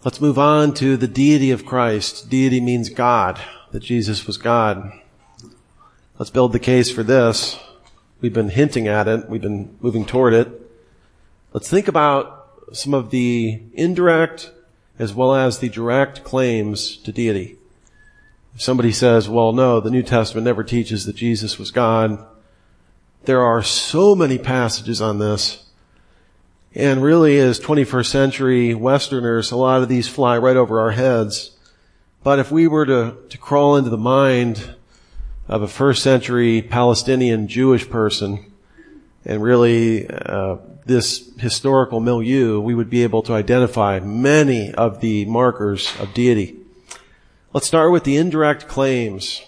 Let's move on to the deity of Christ. Deity means God, that Jesus was God. Let's build the case for this. We've been hinting at it. We've been moving toward it. Let's think about some of the indirect as well as the direct claims to deity. If somebody says, well, no, the New Testament never teaches that Jesus was God. There are so many passages on this. And really, as 21st century Westerners, a lot of these fly right over our heads. But if we were to crawl into the mind of a first century Palestinian Jewish person, and really this historical milieu, we would be able to identify many of the markers of deity. Let's start with the indirect claims.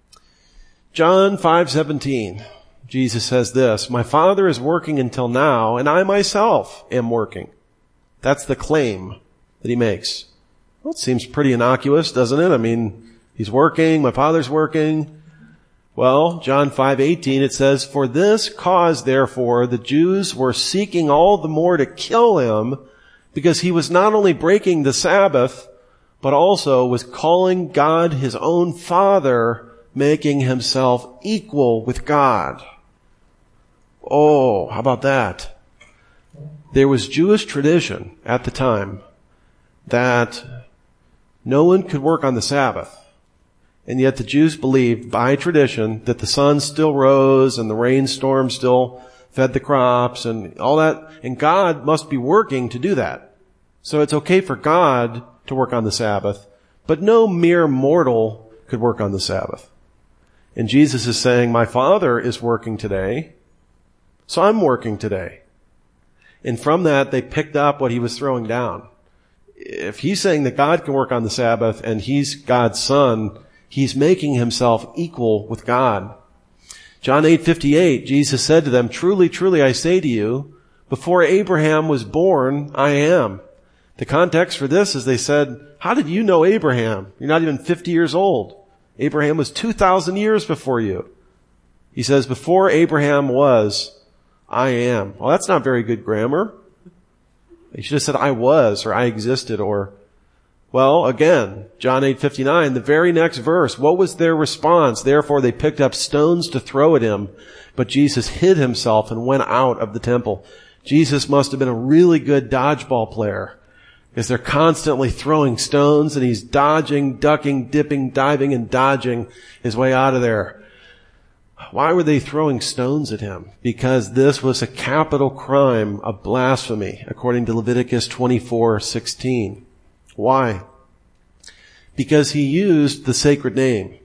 John 5:17. Jesus says this, my Father is working until now, and I myself am working. That's the claim that he makes. Well, it seems pretty innocuous, doesn't it? I mean, he's working, my Father's working. Well, John 5:18, it says, for this cause, therefore, the Jews were seeking all the more to kill him, because he was not only breaking the Sabbath, but also was calling God his own Father, making himself equal with God. Oh, how about that? There was Jewish tradition at the time that no one could work on the Sabbath. And yet the Jews believed by tradition that the sun still rose and the rainstorm still fed the crops and all that. And God must be working to do that. So it's okay for God to work on the Sabbath, but no mere mortal could work on the Sabbath. And Jesus is saying, my Father is working today, so I'm working today. And from that, they picked up what he was throwing down. If he's saying that God can work on the Sabbath and he's God's son, he's making himself equal with God. John 8:58, Jesus said to them, truly, truly, I say to you, before Abraham was born, I am. The context for this is they said, how did you know Abraham? You're not even 50 years old. Abraham was 2,000 years before you. He says, before Abraham was, I am. Well, that's not very good grammar. He should have said I was, or I existed, or, well, again, John 8:59, the very next verse, what was their response? Therefore they picked up stones to throw at him, but Jesus hid himself and went out of the temple. Jesus must have been a really good dodgeball player, because they're constantly throwing stones and he's dodging, ducking, dipping, diving, and dodging his way out of there. Why were they throwing stones at him? Because this was a capital crime of blasphemy, according to Leviticus 24:16. Why? Because he used the sacred name.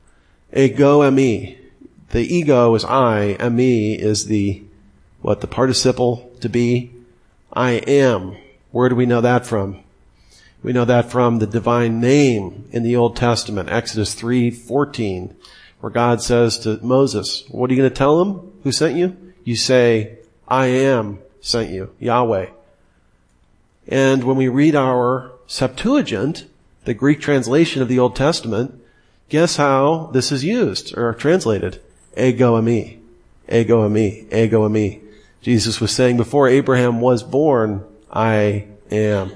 Ego eimi. The ego is I, eimi is the participle to be. I am. Where do we know that from? We know that from the divine name in the Old Testament, Exodus 3:14, where God says to Moses, what are you going to tell him? Who sent you? You say, I am sent you, Yahweh. And when we read our Septuagint, the Greek translation of the Old Testament, guess how this is used or translated? Ego eimi, ego eimi, ego eimi. Jesus was saying, before Abraham was born, I am.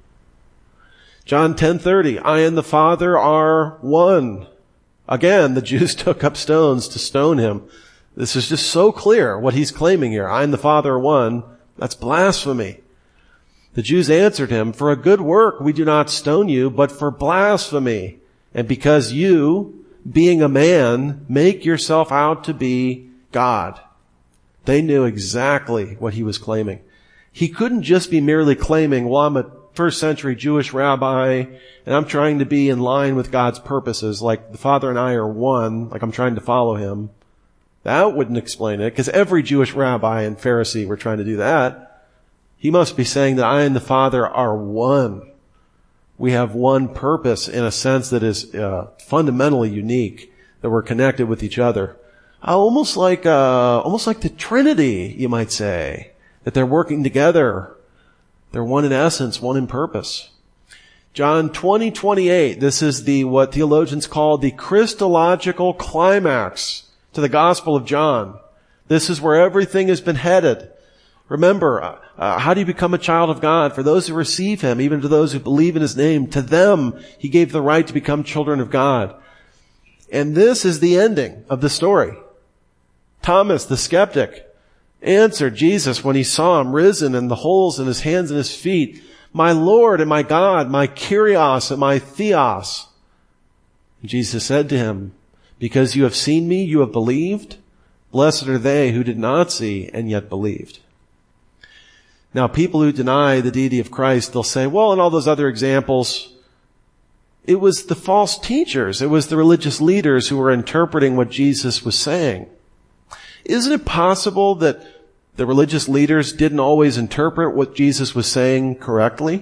John 10:30, I and the Father are one. Again, the Jews took up stones to stone him. This is just so clear what he's claiming here. I and the Father are one. That's blasphemy. The Jews answered him, for a good work we do not stone you, but for blasphemy. And because you, being a man, make yourself out to be God. They knew exactly what he was claiming. He couldn't just be merely claiming, well, I'm a first century Jewish rabbi and I'm trying to be in line with God's purposes, like the Father and I are one, like I'm trying to follow him. That wouldn't explain it, because every Jewish rabbi and Pharisee were trying to do that. He must be saying that I and the Father are one. We have one purpose in a sense that is fundamentally unique, that we're connected with each other. Almost like the Trinity, you might say, that they're working together. They're one in essence, one in purpose. John 20:28. This is what theologians call the Christological climax to the Gospel of John. This is where everything has been headed. Remember, How do you become a child of God? For those who receive him, even to those who believe in his name, to them he gave the right to become children of God. And this is the ending of the story. Thomas, the skeptic, answered Jesus when he saw him risen and the holes in his hands and his feet, "My Lord and my God, my Kyrios and my Theos." And Jesus said to him, "Because you have seen me, you have believed. Blessed are they who did not see and yet believed." Now, people who deny the deity of Christ, they'll say, well, in all those other examples, it was the false teachers, it was the religious leaders who were interpreting what Jesus was saying. Isn't it possible that the religious leaders didn't always interpret what Jesus was saying correctly?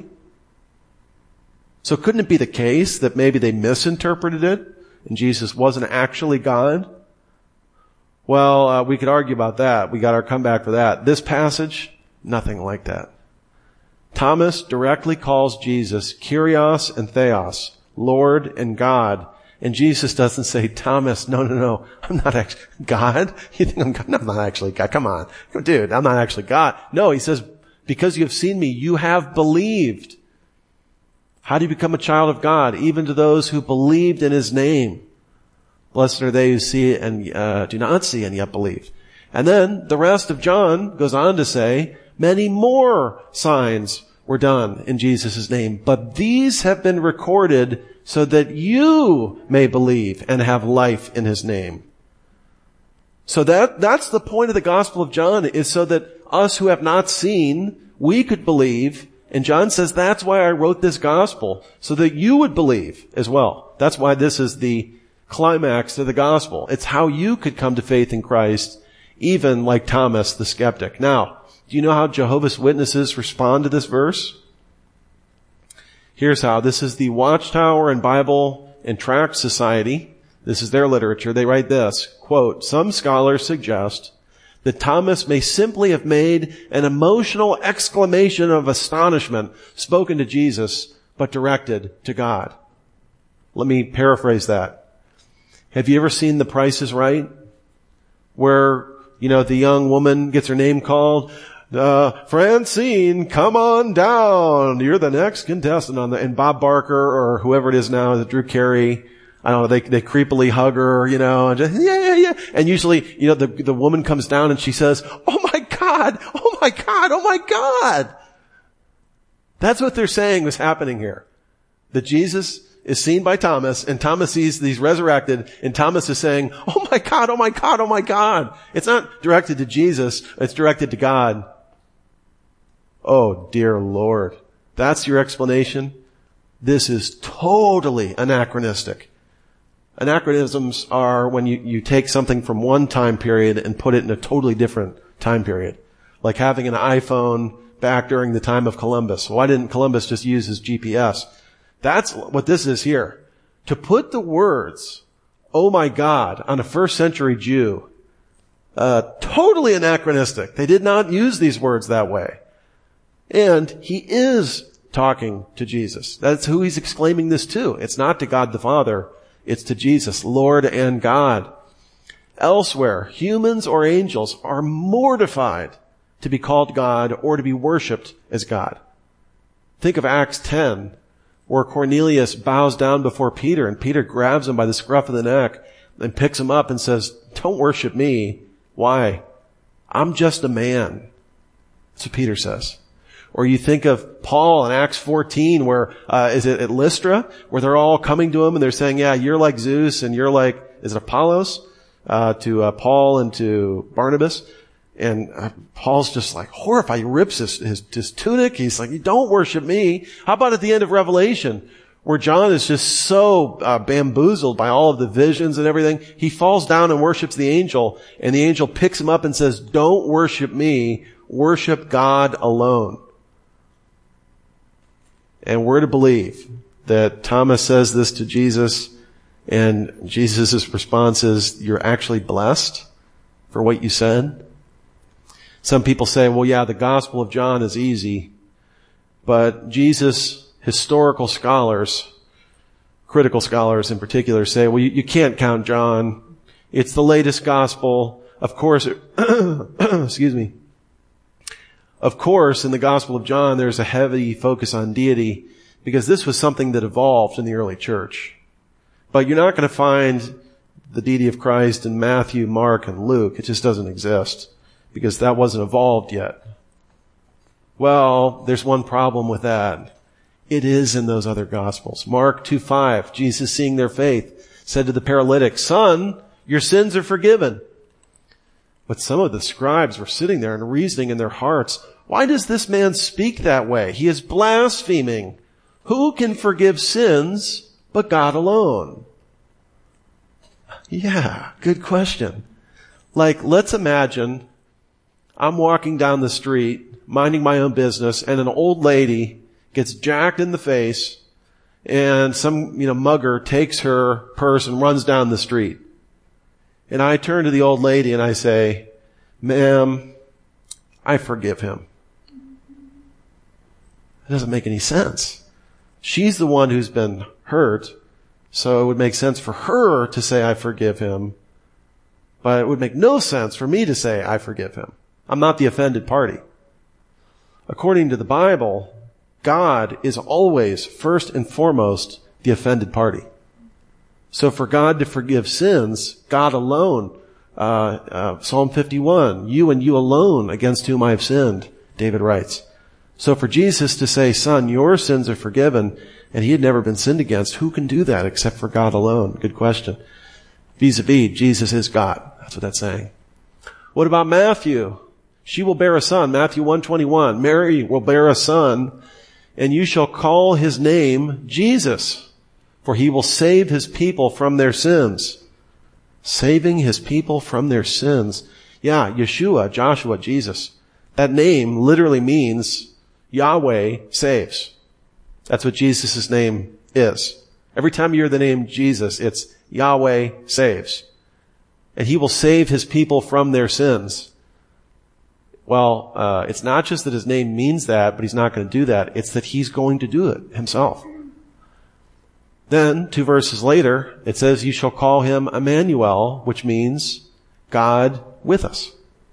So couldn't it be the case that maybe they misinterpreted it and Jesus wasn't actually God? Well, we could argue about that. We got our comeback for that. This passage, nothing like that. Thomas directly calls Jesus Kyrios and Theos, Lord and God. And Jesus doesn't say, Thomas, no, I'm not actually God. You think I'm God? No, I'm not actually God. Come on. Dude, I'm not actually God. No, he says, because you have seen me, you have believed. How do you become a child of God? Even to those who believed in his name. Blessed are they who see and do not see and yet believe. And then the rest of John goes on to say, many more signs were done in Jesus' name, but these have been recorded so that you may believe and have life in his name. So that's the point of the Gospel of John, is so that us who have not seen, we could believe. And John says, that's why I wrote this Gospel, so that you would believe as well. That's why this is the climax to the Gospel. It's how you could come to faith in Christ, even like Thomas the skeptic. Now, do you know how Jehovah's Witnesses respond to this verse? Here's how. This is the Watchtower and Bible and Tract Society. This is their literature. They write this, quote, some scholars suggest that Thomas may simply have made an emotional exclamation of astonishment spoken to Jesus, but directed to God. Let me paraphrase that. Have you ever seen The Price is Right? Where, the young woman gets her name called, Francine, come on down. You're the next contestant and Bob Barker or whoever it is now, Drew Carey, I don't know, they creepily hug her, and just, yeah. And usually, the woman comes down and she says, oh my God. That's what they're saying was happening here. That Jesus is seen by Thomas, and Thomas sees these resurrected, and Thomas is saying, oh my God. It's not directed to Jesus, it's directed to God. Oh, dear Lord. That's your explanation? This is totally anachronistic. Anachronisms are when you take something from one time period and put it in a totally different time period. Like having an iPhone back during the time of Columbus. Why didn't Columbus just use his GPS? That's what this is here. To put the words, oh my God, on a first century Jew, totally anachronistic. They did not use these words that way. And he is talking to Jesus. That's who he's exclaiming this to. It's not to God the Father. It's to Jesus, Lord and God. Elsewhere, humans or angels are mortified to be called God or to be worshipped as God. Think of Acts 10, where Cornelius bows down before Peter, and Peter grabs him by the scruff of the neck and picks him up and says, don't worship me. Why? I'm just a man. That's what Peter says. Or you think of Paul in Acts 14, where, is it at Lystra, where they're all coming to him and they're saying, yeah, you're like Zeus and you're like, is it Apollos? To Paul and to Barnabas. And Paul's just like horrified. He rips his tunic. He's like, you don't worship me. How about at the end of Revelation, where John is just so bamboozled by all of the visions and everything, he falls down and worships the angel, and the angel picks him up and says, don't worship me, worship God alone. And we're to believe that Thomas says this to Jesus, and Jesus' response is, you're actually blessed for what you said. Some people say, well, yeah, the Gospel of John is easy, but Jesus' historical scholars, critical scholars in particular, say, well, you can't count John. It's the latest Gospel. Of course, excuse me. Of course, in the Gospel of John, there's a heavy focus on deity because this was something that evolved in the early church. But you're not going to find the deity of Christ in Matthew, Mark, and Luke. It just doesn't exist because that wasn't evolved yet. Well, there's one problem with that. It is in those other Gospels. Mark 2:5, Jesus, seeing their faith, said to the paralytic, "Son, your sins are forgiven." But some of the scribes were sitting there and reasoning in their hearts, "Why does this man speak that way? He is blaspheming. Who can forgive sins but God alone?" Yeah, good question. Like, let's imagine I'm walking down the street, minding my own business, and an old lady gets jacked in the face, and some, mugger takes her purse and runs down the street. And I turn to the old lady and I say, "Ma'am, I forgive him." It doesn't make any sense. She's the one who's been hurt, so it would make sense for her to say, "I forgive him." But it would make no sense for me to say, "I forgive him." I'm not the offended party. According to the Bible, God is always first and foremost the offended party. So for God to forgive sins, God alone, Psalm 51, "You and you alone against whom I have sinned," David writes. So for Jesus to say, "Son, your sins are forgiven," and he had never been sinned against, who can do that except for God alone? Good question. Vis-a-vis, Jesus is God. That's what that's saying. What about Matthew? She will bear a son, Matthew 1:21. Mary will bear a son, and you shall call his name Jesus, for he will save his people from their sins. Saving his people from their sins. Yeah, Yeshua, Joshua, Jesus. That name literally means Yahweh saves. That's what Jesus' name is. Every time you hear the name Jesus, it's Yahweh saves. And he will save his people from their sins. Well, it's not just that his name means that, but he's not going to do that. It's that he's going to do it himself. Then, 2 verses later, it says, "You shall call him Emmanuel," which means God with us.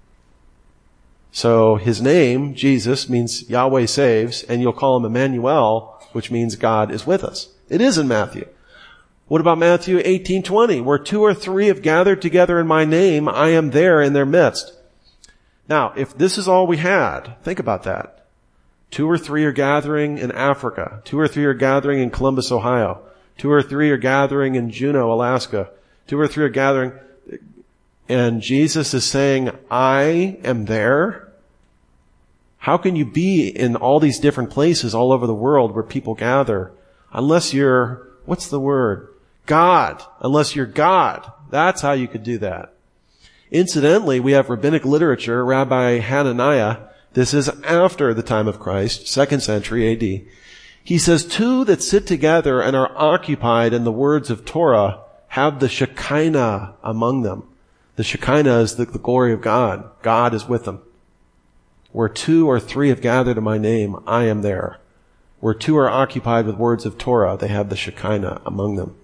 So his name, Jesus, means Yahweh saves, and you'll call him Emmanuel, which means God is with us. It is in Matthew. What about Matthew 18:20, where 2 or 3 have gathered together in my name, I am there in their midst. Now, if this is all we had, think about that. 2 or 3 are gathering in Africa. 2 or 3 are gathering in Columbus, Ohio. 2 or 3 are gathering in Juneau, Alaska. 2 or 3 are gathering, and Jesus is saying, "I am there." How can you be in all these different places all over the world where people gather unless you're, what's the word? God. Unless you're God. That's how you could do that. Incidentally, we have rabbinic literature, Rabbi Hananiah. This is after the time of Christ, 2nd century AD. He says, 2 that sit together and are occupied in the words of Torah have the Shekinah among them. The Shekinah is the glory of God. God is with them. Where 2 or 3 have gathered in my name, I am there. Where 2 are occupied with words of Torah, they have the Shekinah among them.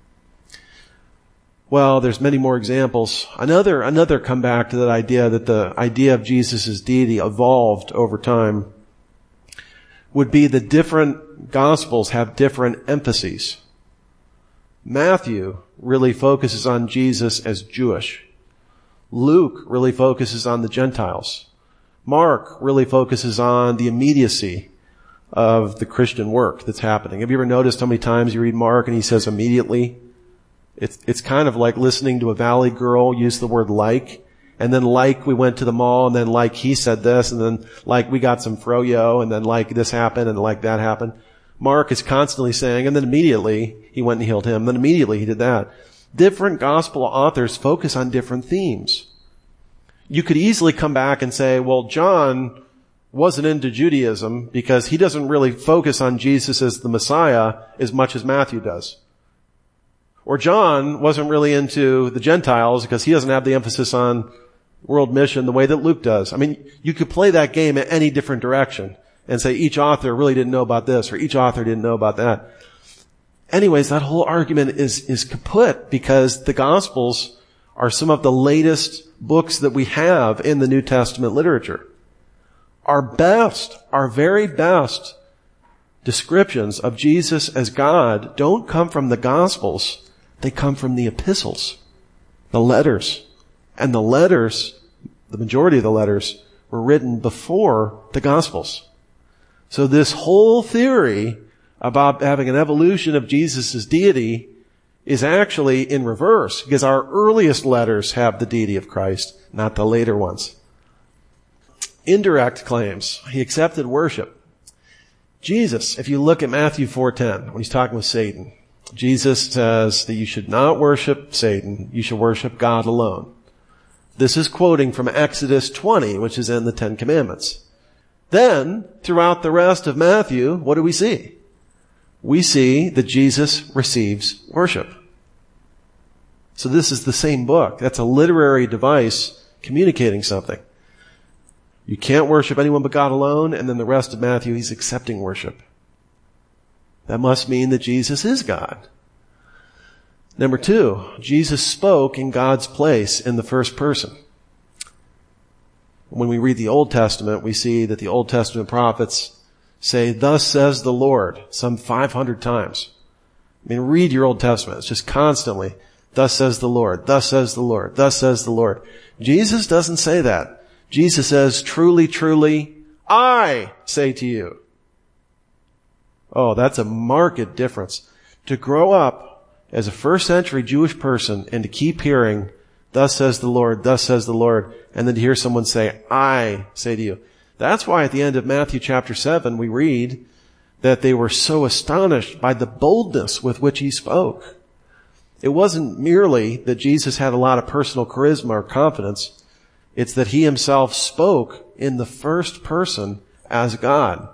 Well, there's many more examples. Another come back to that idea that the idea of Jesus' deity evolved over time would be the different Gospels have different emphases. Matthew really focuses on Jesus as Jewish. Luke really focuses on the Gentiles. Mark really focuses on the immediacy of the Christian work that's happening. Have you ever noticed how many times you read Mark and he says immediately? It's kind of like listening to a Valley Girl use the word like, and then like we went to the mall, and then like he said this, and then like we got some froyo, and then like this happened, and like that happened. Mark is constantly saying, and then immediately he went and healed him, then immediately he did that. Different gospel authors focus on different themes. You could easily come back and say, well, John wasn't into Judaism because he doesn't really focus on Jesus as the Messiah as much as Matthew does. Or John wasn't really into the Gentiles because he doesn't have the emphasis on world mission the way that Luke does. I mean, you could play that game in any different direction and say each author really didn't know about this or each author didn't know about that. Anyways, that whole argument is kaput because the Gospels are some of the latest books that we have in the New Testament literature. our very best descriptions of Jesus as God don't come from the Gospels. They come from the epistles, the letters. And the letters, the majority of the letters, were written before the Gospels. So this whole theory about having an evolution of Jesus' deity is actually in reverse, because our earliest letters have the deity of Christ, not the later ones. Indirect claims. He accepted worship. Jesus, if you look at Matthew 4:10, when he's talking with Satan, Jesus says that you should not worship Satan, you should worship God alone. This is quoting from Exodus 20, which is in the Ten Commandments. Then, throughout the rest of Matthew, what do we see? We see that Jesus receives worship. So this is the same book. That's a literary device communicating something. You can't worship anyone but God alone, and then the rest of Matthew, he's accepting worship. That must mean that Jesus is God. Number 2, Jesus spoke in God's place in the first person. When we read the Old Testament, we see that the Old Testament prophets say, "Thus says the Lord," some 500 times. I mean, read your Old Testament. It's just constantly, "Thus says the Lord, thus says the Lord, thus says the Lord." Jesus doesn't say that. Jesus says, "Truly, truly, I say to you." Oh, that's a marked difference. To grow up as a first century Jewish person and to keep hearing, "Thus says the Lord, thus says the Lord," and then to hear someone say, "I say to you." That's why at the end of Matthew chapter 7, we read that they were so astonished by the boldness with which he spoke. It wasn't merely that Jesus had a lot of personal charisma or confidence. It's that he himself spoke in the first person as God.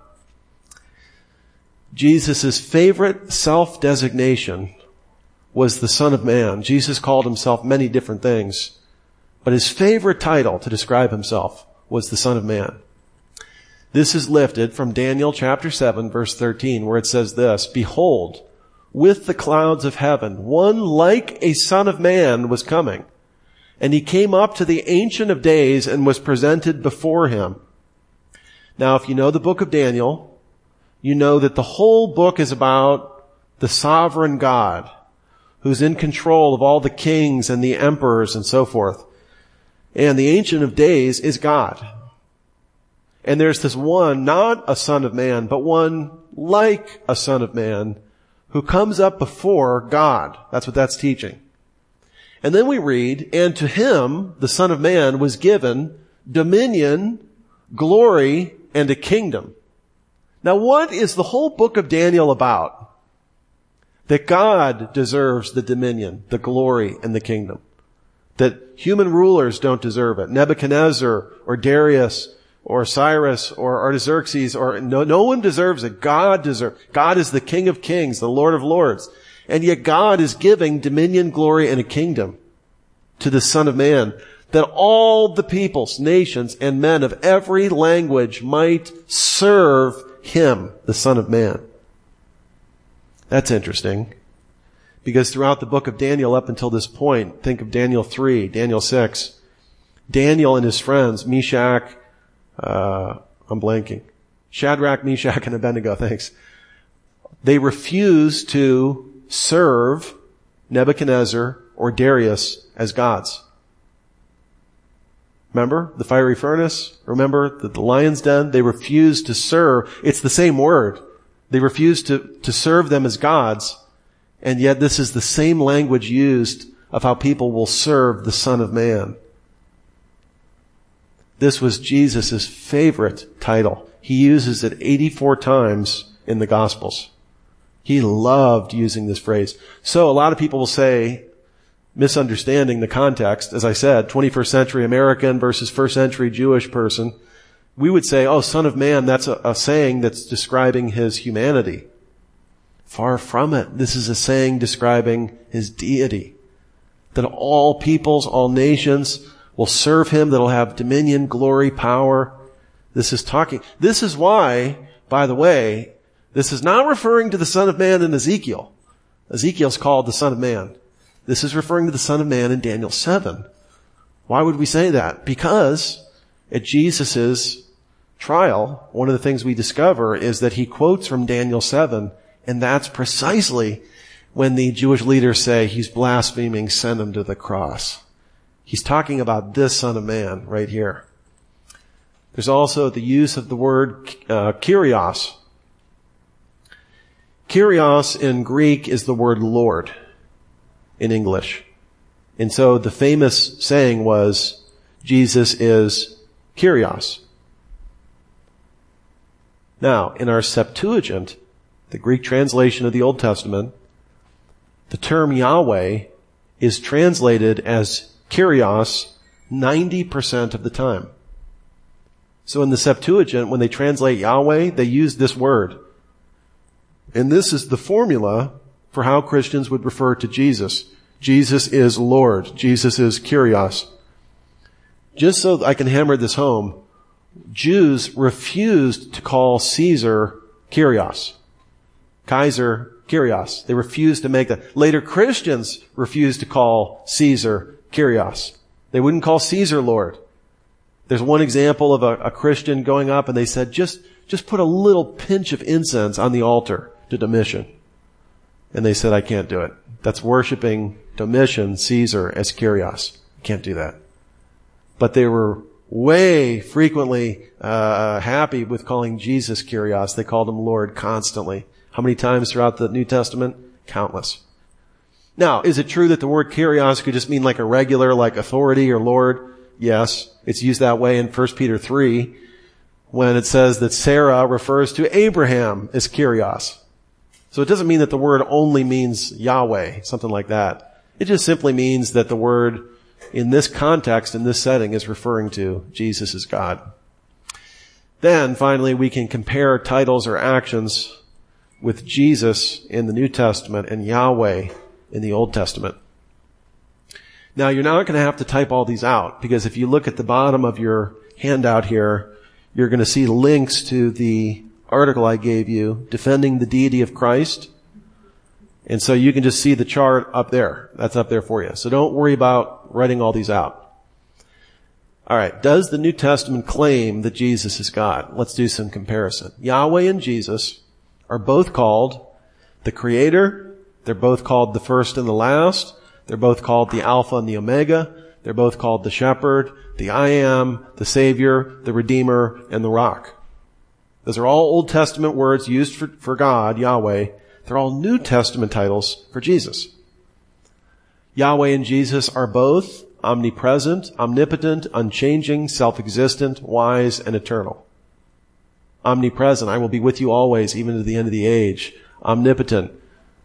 Jesus' favorite self-designation was the Son of Man. Jesus called himself many different things, but his favorite title to describe himself was the Son of Man. This is lifted from Daniel chapter 7, verse 13, where it says this, "Behold, with the clouds of heaven, one like a Son of Man was coming. And he came up to the Ancient of Days and was presented before him." Now, if you know the book of Daniel, you know that the whole book is about the sovereign God who's in control of all the kings and the emperors and so forth. And the Ancient of Days is God. And there's this one, not a Son of Man, but one like a Son of Man who comes up before God. That's what that's teaching. And then we read, "And to him, the Son of Man, was given dominion, glory, and a kingdom." Now what is the whole book of Daniel about? That God deserves the dominion, the glory, and the kingdom. That human rulers don't deserve it. Nebuchadnezzar or Darius or Cyrus or Artaxerxes or no one deserves it. God deserves. God is the King of Kings, the Lord of Lords. And yet God is giving dominion, glory, and a kingdom to the Son of Man, that all the peoples, nations, and men of every language might serve him, the Son of Man. That's interesting. Because throughout the book of Daniel up until this point, think of Daniel 3, Daniel 6, Daniel and his friends, Shadrach, Meshach, and Abednego, thanks. They refused to serve Nebuchadnezzar or Darius as gods. Remember the fiery furnace? Remember the lion's den? They refused to serve. It's the same word. They refused to serve them as gods. And yet this is the same language used of how people will serve the Son of Man. This was Jesus' favorite title. He uses it 84 times in the Gospels. He loved using this phrase. So a lot of people will say, misunderstanding the context, as I said, 21st century American versus first century Jewish person, we would say, "Oh, Son of Man," that's a saying that's describing his humanity. Far from it. This is a saying describing his deity. That all peoples, all nations will serve him, that'll have dominion, glory, power. This is why, by the way, this is not referring to the Son of Man in Ezekiel. Ezekiel's called the Son of Man. This is referring to the Son of Man in Daniel 7. Why would we say that? Because at Jesus' trial, one of the things we discover is that he quotes from Daniel 7, and that's precisely when the Jewish leaders say he's blaspheming, send him to the cross. He's talking about this Son of Man right here. There's also the use of the word Kyrios. Kyrios in Greek is the word Lord in English. And so the famous saying was, Jesus is Kyrios. Now, in our Septuagint, the Greek translation of the Old Testament, the term Yahweh is translated as Kyrios 90% of the time. So in the Septuagint, when they translate Yahweh, they use this word. And this is the formula for how Christians would refer to Jesus. Jesus is Lord. Jesus is Kyrios. Just so I can hammer this home, Jews refused to call Caesar Kyrios. Kaiser Kyrios. They refused to make that. Later Christians refused to call Caesar Kyrios. They wouldn't call Caesar Lord. There's one example of a Christian going up and they said, just put a little pinch of incense on the altar to Domitian. And they said, I can't do it. That's worshiping Domitian, Caesar, as Kyrios. Can't do that. But they were way frequently happy with calling Jesus Kyrios. They called him Lord constantly. How many times throughout the New Testament? Countless. Now, is it true that the word Kyrios could just mean like a regular, like authority or Lord? Yes. It's used that way in 1 Peter 3 when it says that Sarah refers to Abraham as Kyrios. So it doesn't mean that the word only means Yahweh, something like that. It just simply means that the word in this context, in this setting, is referring to Jesus as God. Then, finally, we can compare titles or actions with Jesus in the New Testament and Yahweh in the Old Testament. Now, you're not going to have to type all these out, because if you look at the bottom of your handout here, you're going to see links to the article I gave you, Defending the Deity of Christ. And so you can just see the chart up there. That's up there for you. So don't worry about writing all these out. All right. Does the New Testament claim that Jesus is God? Let's do some comparison. Yahweh and Jesus are both called the Creator. They're both called the first and the last. They're both called the Alpha and the Omega. They're both called the Shepherd, the I Am, the Savior, the Redeemer, and the Rock. Those are all Old Testament words used for God, Yahweh. They're all New Testament titles for Jesus. Yahweh and Jesus are both omnipresent, omnipotent, unchanging, self-existent, wise, and eternal. Omnipresent, I will be with you always, even to the end of the age. Omnipotent,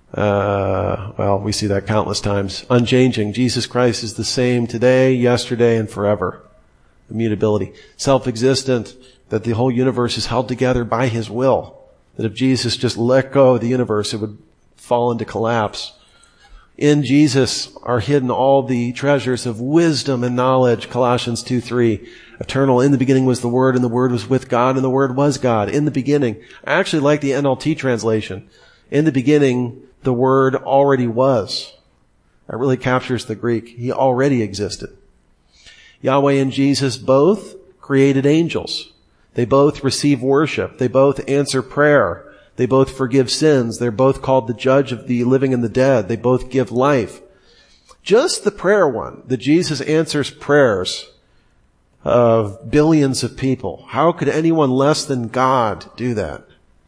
we see that countless times. Unchanging, Jesus Christ is the same today, yesterday, and forever. Immutability. Self-existent, that the whole universe is held together by His will. That if Jesus just let go of the universe, it would fall into collapse. In Jesus are hidden all the treasures of wisdom and knowledge, Colossians 2:3. Eternal, in the beginning was the Word, and the Word was with God, and the Word was God. In the beginning. I actually like the NLT translation. In the beginning, the Word already was. That really captures the Greek. He already existed. Yahweh and Jesus both created angels. They both receive worship. They both answer prayer. They both forgive sins. They're both called the judge of the living and the dead. They both give life. Just the prayer one, that Jesus answers prayers of billions of people. How could anyone less than God do that?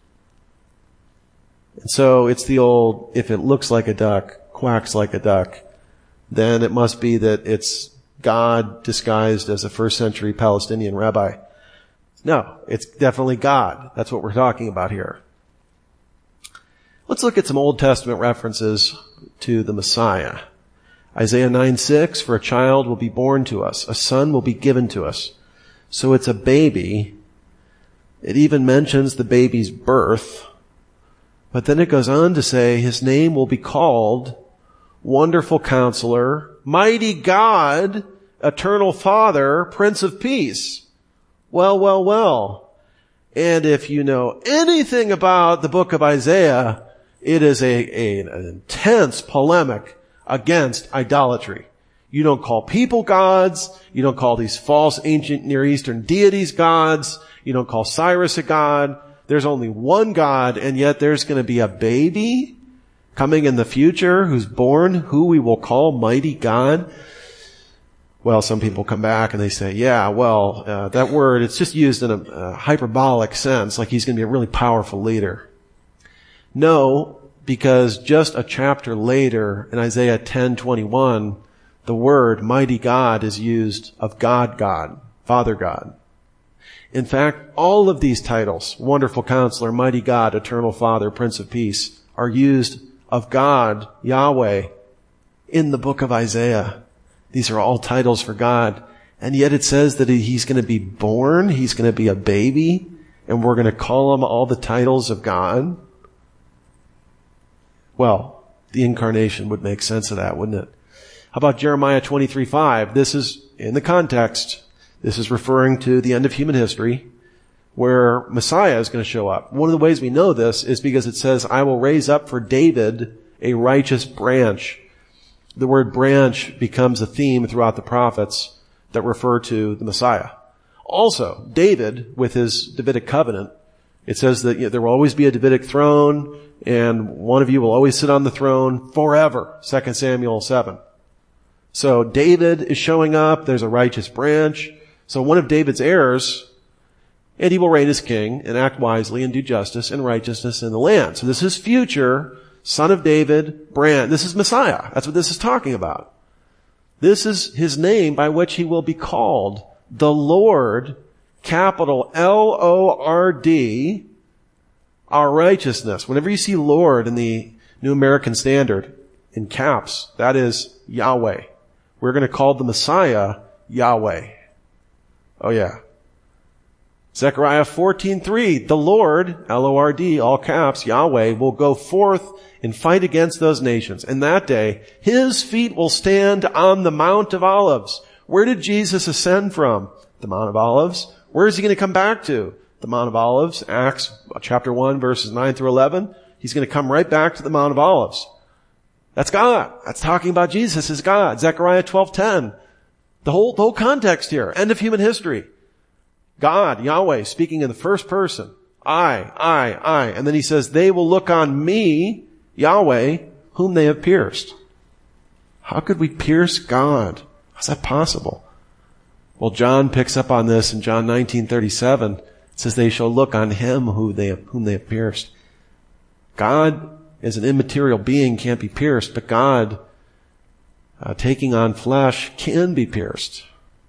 And so it's the old, if it looks like a duck, quacks like a duck, then it must be that it's God disguised as a first century Palestinian rabbi. No, it's definitely God. That's what we're talking about here. Let's look at some Old Testament references to the Messiah. Isaiah 9:6, for a child will be born to us, a son will be given to us. So it's a baby. It even mentions the baby's birth. But then it goes on to say his name will be called Wonderful Counselor, Mighty God, Eternal Father, Prince of Peace. Well. And if you know anything about the book of Isaiah, it is an intense polemic against idolatry. You don't call people gods. You don't call these false ancient Near Eastern deities gods. You don't call Cyrus a god. There's only one God, and yet there's going to be a baby coming in the future who's born, who we will call Mighty God. Well, some people come back and they say, that word, it's just used in a hyperbolic sense, like he's going to be a really powerful leader. No, because just a chapter later in Isaiah 10:21, the word Mighty God is used of God, Father God. In fact, all of these titles, Wonderful Counselor, Mighty God, Eternal Father, Prince of Peace, are used of God, Yahweh, in the book of Isaiah. These are all titles for God. And yet it says that he's going to be born, he's going to be a baby, and we're going to call him all the titles of God. Well, the incarnation would make sense of that, wouldn't it? How about Jeremiah 23:5? This is in the context. This is referring to the end of human history, where Messiah is going to show up. One of the ways we know this is because it says, I will raise up for David a righteous branch. The word branch becomes a theme throughout the prophets that refer to the Messiah. Also, David, with his Davidic covenant, it says that there will always be a Davidic throne, and one of you will always sit on the throne forever, 2 Samuel 7. So David is showing up, there's a righteous branch. So one of David's heirs, and he will reign as king and act wisely and do justice and righteousness in the land. So this is future, son of David, branch. This is Messiah. That's what this is talking about. This is his name by which he will be called, the Lord, capital L-O-R-D, our righteousness. Whenever you see Lord in the New American Standard, in caps, that is Yahweh. We're going to call the Messiah Yahweh. Oh yeah. Zechariah 14:3, the Lord, L-O-R-D, all caps, Yahweh, will go forth and fight against those nations. And that day, his feet will stand on the Mount of Olives. Where did Jesus ascend from? The Mount of Olives. Where is he going to come back to? The Mount of Olives, Acts chapter 1, verses 9 through 11. He's going to come right back to the Mount of Olives. That's God. That's talking about Jesus as God. Zechariah 12:10. The whole context here. End of human history. God, Yahweh, speaking in the first person. I. And then he says, they will look on me, Yahweh, whom they have pierced. How could we pierce God? How's that possible? Well, John picks up on this in John 19:37. It says, they shall look on him whom they have pierced. God, as an immaterial being, can't be pierced, but God, taking on flesh, can be pierced.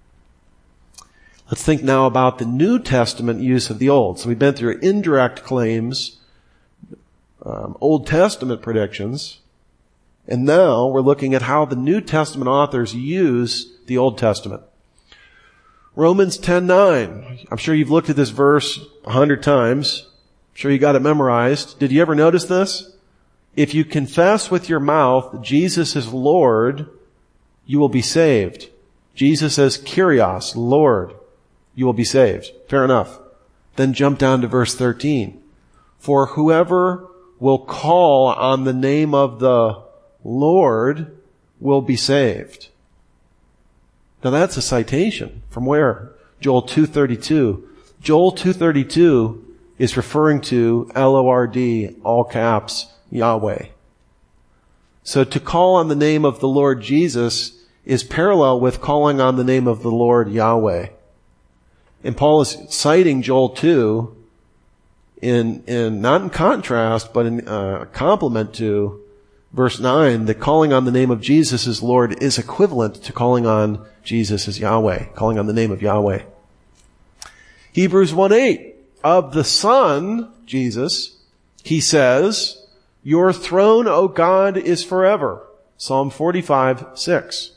Let's think now about the New Testament use of the Old. So we've been through indirect claims, Old Testament predictions, and now we're looking at how the New Testament authors use the Old Testament. Romans 10:9. I'm sure you've looked at this verse 100 times. I'm sure you got it memorized. Did you ever notice this? If you confess with your mouth Jesus is Lord, you will be saved. Jesus says, Kyrios, Lord, you will be saved. Fair enough. Then jump down to verse 13. For whoever will call on the name of the Lord will be saved. Now that's a citation. From where? Joel 2:32. Joel 2:32 is referring to L-O-R-D, all caps, Yahweh. So to call on the name of the Lord Jesus is parallel with calling on the name of the Lord Yahweh. And Paul is citing Joel 2 in not in contrast, but in complement to verse 9, that calling on the name of Jesus as Lord is equivalent to calling on Jesus as Yahweh, calling on the name of Yahweh. Hebrews 1:8, of the Son, Jesus, he says, your throne, O God, is forever. Psalm 45:6.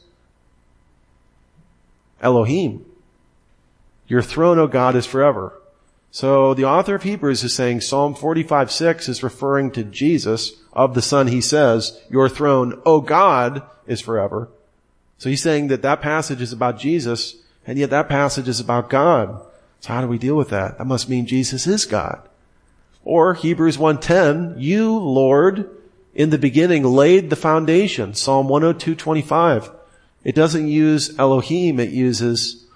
Elohim, your throne, O God, is forever. So the author of Hebrews is saying Psalm 45:6 is referring to Jesus. Of the Son, he says, your throne, O God, is forever. So he's saying that passage is about Jesus, and yet that passage is about God. So how do we deal with that? That must mean Jesus is God. Or Hebrews 1:10, you, Lord, in the beginning laid the foundation. Psalm 102:25. It doesn't use Elohim, it uses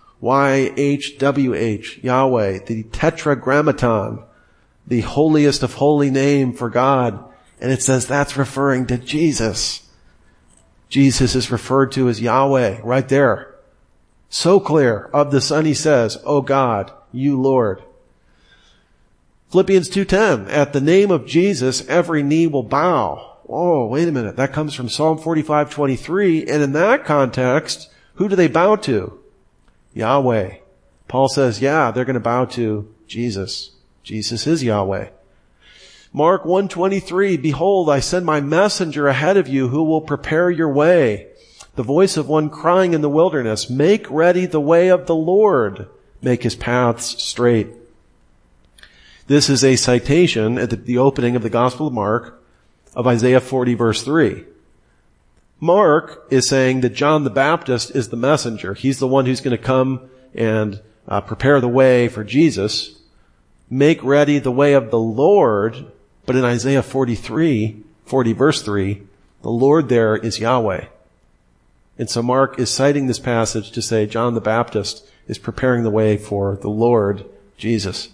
YHWH, Yahweh, the tetragrammaton, the holiest of holy name for God. And it says that's referring to Jesus. Jesus is referred to as Yahweh right there. So clear. Of the Son he says, O God, you Lord. Philippians 2:10, at the name of Jesus, every knee will bow. Oh, wait a minute. That comes from Psalm 45:23. And in that context, who do they bow to? Yahweh. Paul says, yeah, they're going to bow to Jesus. Jesus is Yahweh. Mark 1:23, behold, I send my messenger ahead of you who will prepare your way. The voice of one crying in the wilderness, make ready the way of the Lord. Make his paths straight. This is a citation at the opening of the Gospel of Mark of Isaiah 40 verse 3. Mark is saying that John the Baptist is the messenger. He's the one who's going to come and prepare the way for Jesus. Make ready the way of the Lord. But in Isaiah 40 verse 3, the Lord there is Yahweh. And so Mark is citing this passage to say John the Baptist is preparing the way for the Lord Jesus.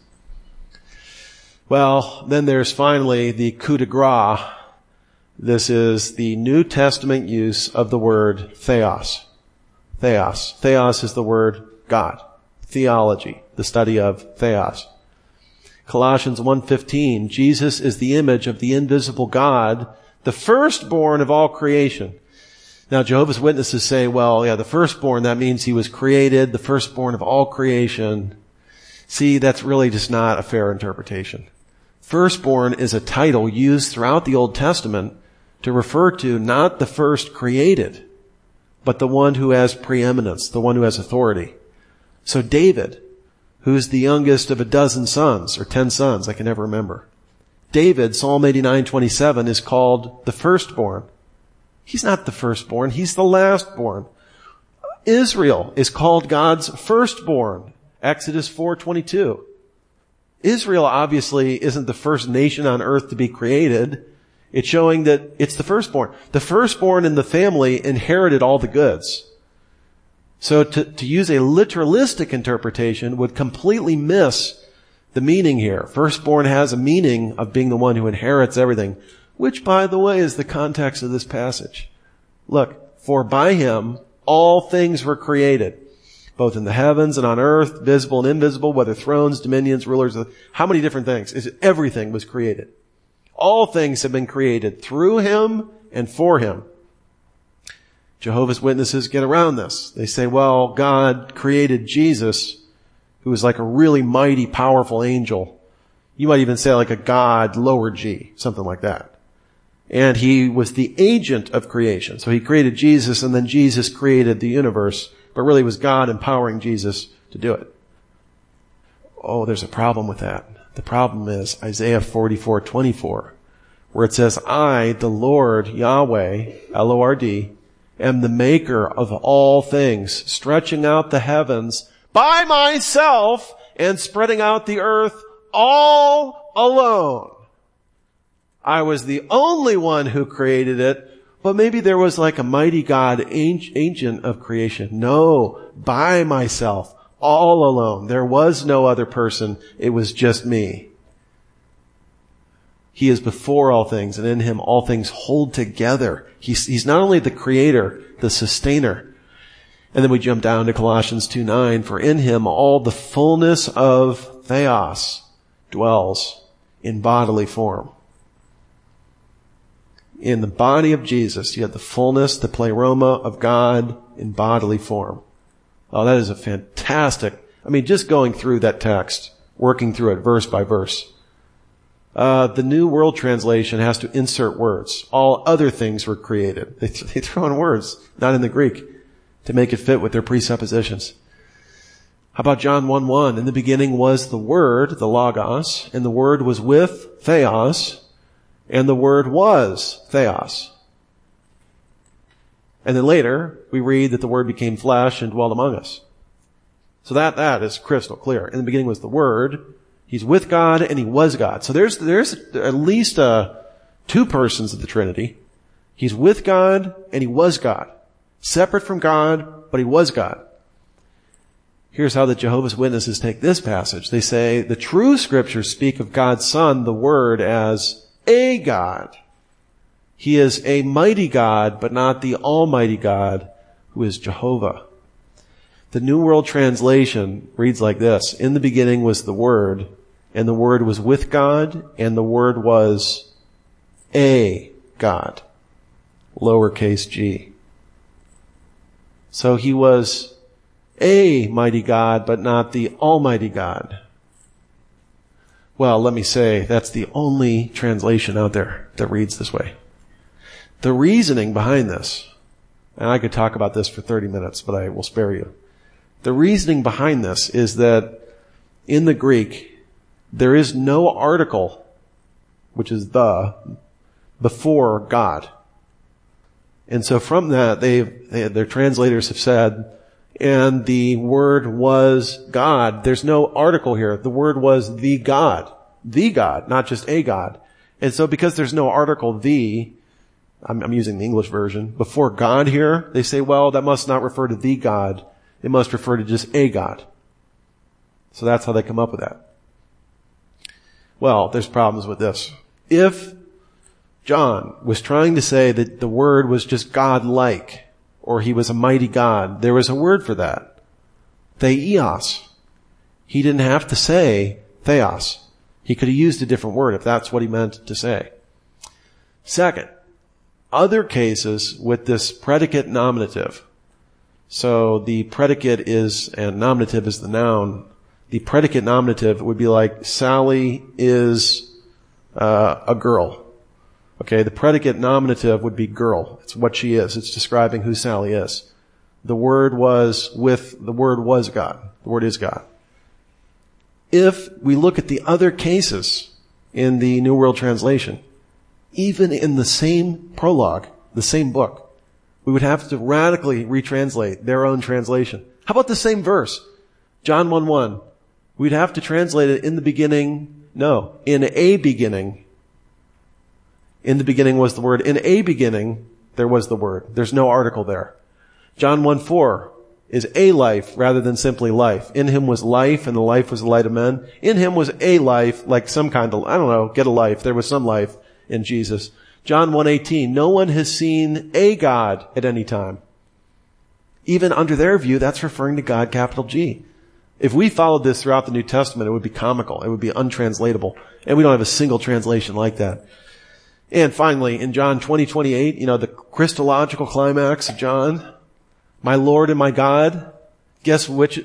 Well, then there's finally the coup de grace. This is the New Testament use of the word theos. Theos. Theos is the word God. Theology, the study of theos. Colossians 1:15, Jesus is the image of the invisible God, the firstborn of all creation. Now, Jehovah's Witnesses say, well, yeah, the firstborn, that means he was created, the firstborn of all creation. See, that's really just not a fair interpretation. Firstborn is a title used throughout the Old Testament to refer to not the first created, but the one who has preeminence, the one who has authority. So David, who's the youngest of a dozen sons, or 10 sons, I can never remember. David, Psalm 89:27, is called the firstborn. He's not the firstborn, he's the lastborn. Israel is called God's firstborn. Exodus 4:22. Israel obviously isn't the first nation on earth to be created. It's showing that it's the firstborn. The firstborn in the family inherited all the goods. So to use a literalistic interpretation would completely miss the meaning here. Firstborn has a meaning of being the one who inherits everything, which, by the way, is the context of this passage. Look, for by him all things were created, both in the heavens and on earth, visible and invisible, whether thrones, dominions, rulers, how many different things? Everything was created. All things have been created through him and for him. Jehovah's Witnesses get around this. They say, well, God created Jesus, who is like a really mighty, powerful angel. You might even say like a God, lower G, something like that. And he was the agent of creation. So he created Jesus, and then Jesus created the universe, but really it was God empowering Jesus to do it. Oh, there's a problem with that. The problem is Isaiah 44:24, where it says, I, the Lord, Yahweh, L-O-R-D, am the maker of all things, stretching out the heavens by myself and spreading out the earth all alone. I was the only one who created it, but maybe there was like a mighty God, agent of creation. No, by myself, all alone. There was no other person. It was just me. He is before all things, and in him all things hold together. He's not only the creator, the sustainer. And then we jump down to Colossians 2:9, for in him all the fullness of theos dwells in bodily form. In the body of Jesus, you have the fullness, the pleroma of God in bodily form. Oh, that is a fantastic, just going through that text, working through it verse by verse. The New World Translation has to insert words. All other things were created. They throw in words, not in the Greek, to make it fit with their presuppositions. How about John 1:1? In the beginning was the Word, the Logos, and the Word was with Theos, and the Word was Theos. And then later, we read that the Word became flesh and dwelt among us. So that is crystal clear. In the beginning was the Word. He's with God and he was God. So there's at least two persons of the Trinity. He's with God and he was God. Separate from God, but he was God. Here's how the Jehovah's Witnesses take this passage. They say, the true scriptures speak of God's Son, the Word, as a God. He is a mighty God, but not the Almighty God, who is Jehovah. The New World Translation reads like this. In the beginning was the Word, and the Word was with God, and the Word was a God. Lowercase g. So he was a mighty God, but not the Almighty God. Well, let me say, that's the only translation out there that reads this way. The reasoning behind this, and I could talk about this for 30 minutes, but I will spare you. The reasoning behind this is that in the Greek, there is no article, which is the, before God. And so from that, their translators have said, and the Word was God. There's no article here. The Word was the God, not just a God. And so because there's no article, I'm using the English version, before God here, they say, well, that must not refer to the God. It must refer to just a God. So that's how they come up with that. Well, there's problems with this. If John was trying to say that the Word was just God-like, or he was a mighty God, there was a word for that. Theos. He didn't have to say theos. He could have used a different word if that's what he meant to say. Second, other cases with this predicate nominative. So the predicate is, and nominative is the noun. The predicate nominative would be like, Sally is a girl. Okay, the predicate nominative would be girl. It's what she is. It's describing who Sally is. The Word was with, the Word was God. The Word is God. If we look at the other cases in the New World Translation, even in the same prologue, the same book, we would have to radically retranslate their own translation. How about the same verse? John 1:1. We'd have to translate it in the beginning, no, in a beginning. In the beginning was the Word. In a beginning, there was the Word. There's no article there. John 1:4 is a life rather than simply life. In him was life, and the life was the light of men. In him was a life, like some kind of, I don't know, get a life. There was some life in Jesus. John 1:18, no one has seen a God at any time. Even under their view, that's referring to God, capital G. If we followed this throughout the New Testament, it would be comical. It would be untranslatable. And we don't have a single translation like that. And finally, in John 20:28, the Christological climax of John, my Lord and my God, guess what's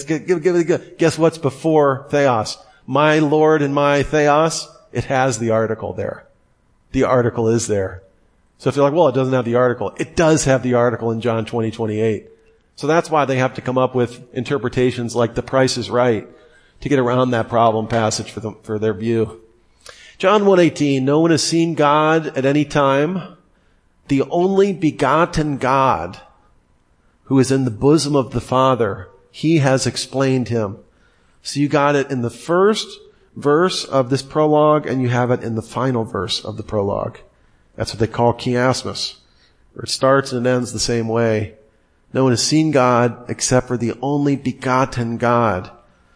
before theos? My Lord and my theos, it has the article there. The article is there. So if you're like, well, it doesn't have the article. It does have the article in John 20:28. So that's why they have to come up with interpretations like The Price is Right to get around that problem passage for their view. John 1:18, no one has seen God at any time. The only begotten God who is in the bosom of the Father, he has explained him. So you got it in the first verse of this prologue, and you have it in the final verse of the prologue. That's what they call chiasmus, where it starts and it ends the same way. No one has seen God except for the only begotten God.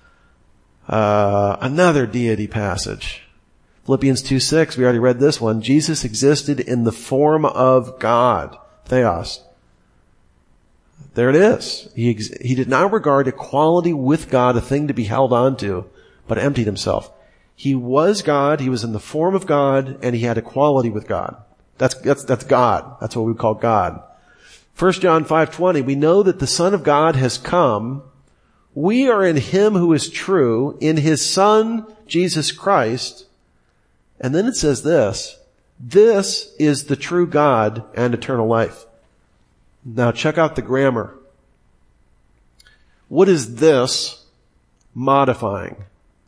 Another deity passage. Philippians 2:6, we already read this one. Jesus existed in the form of God, theos. There it is. He did not regard equality with God a thing to be held on to, but emptied himself. He was God, he was in the form of God, and he had equality with God. That's God. That's what we call God. 1 John 5:20, we know that the Son of God has come. We are in him who is true, in his Son, Jesus Christ. And then it says this is the true God and eternal life. Now check out the grammar. What is this modifying?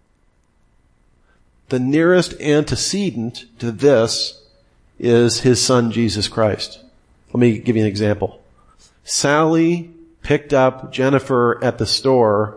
The nearest antecedent to this is his Son, Jesus Christ. Let me give you an example. Sally picked up Jennifer at the store.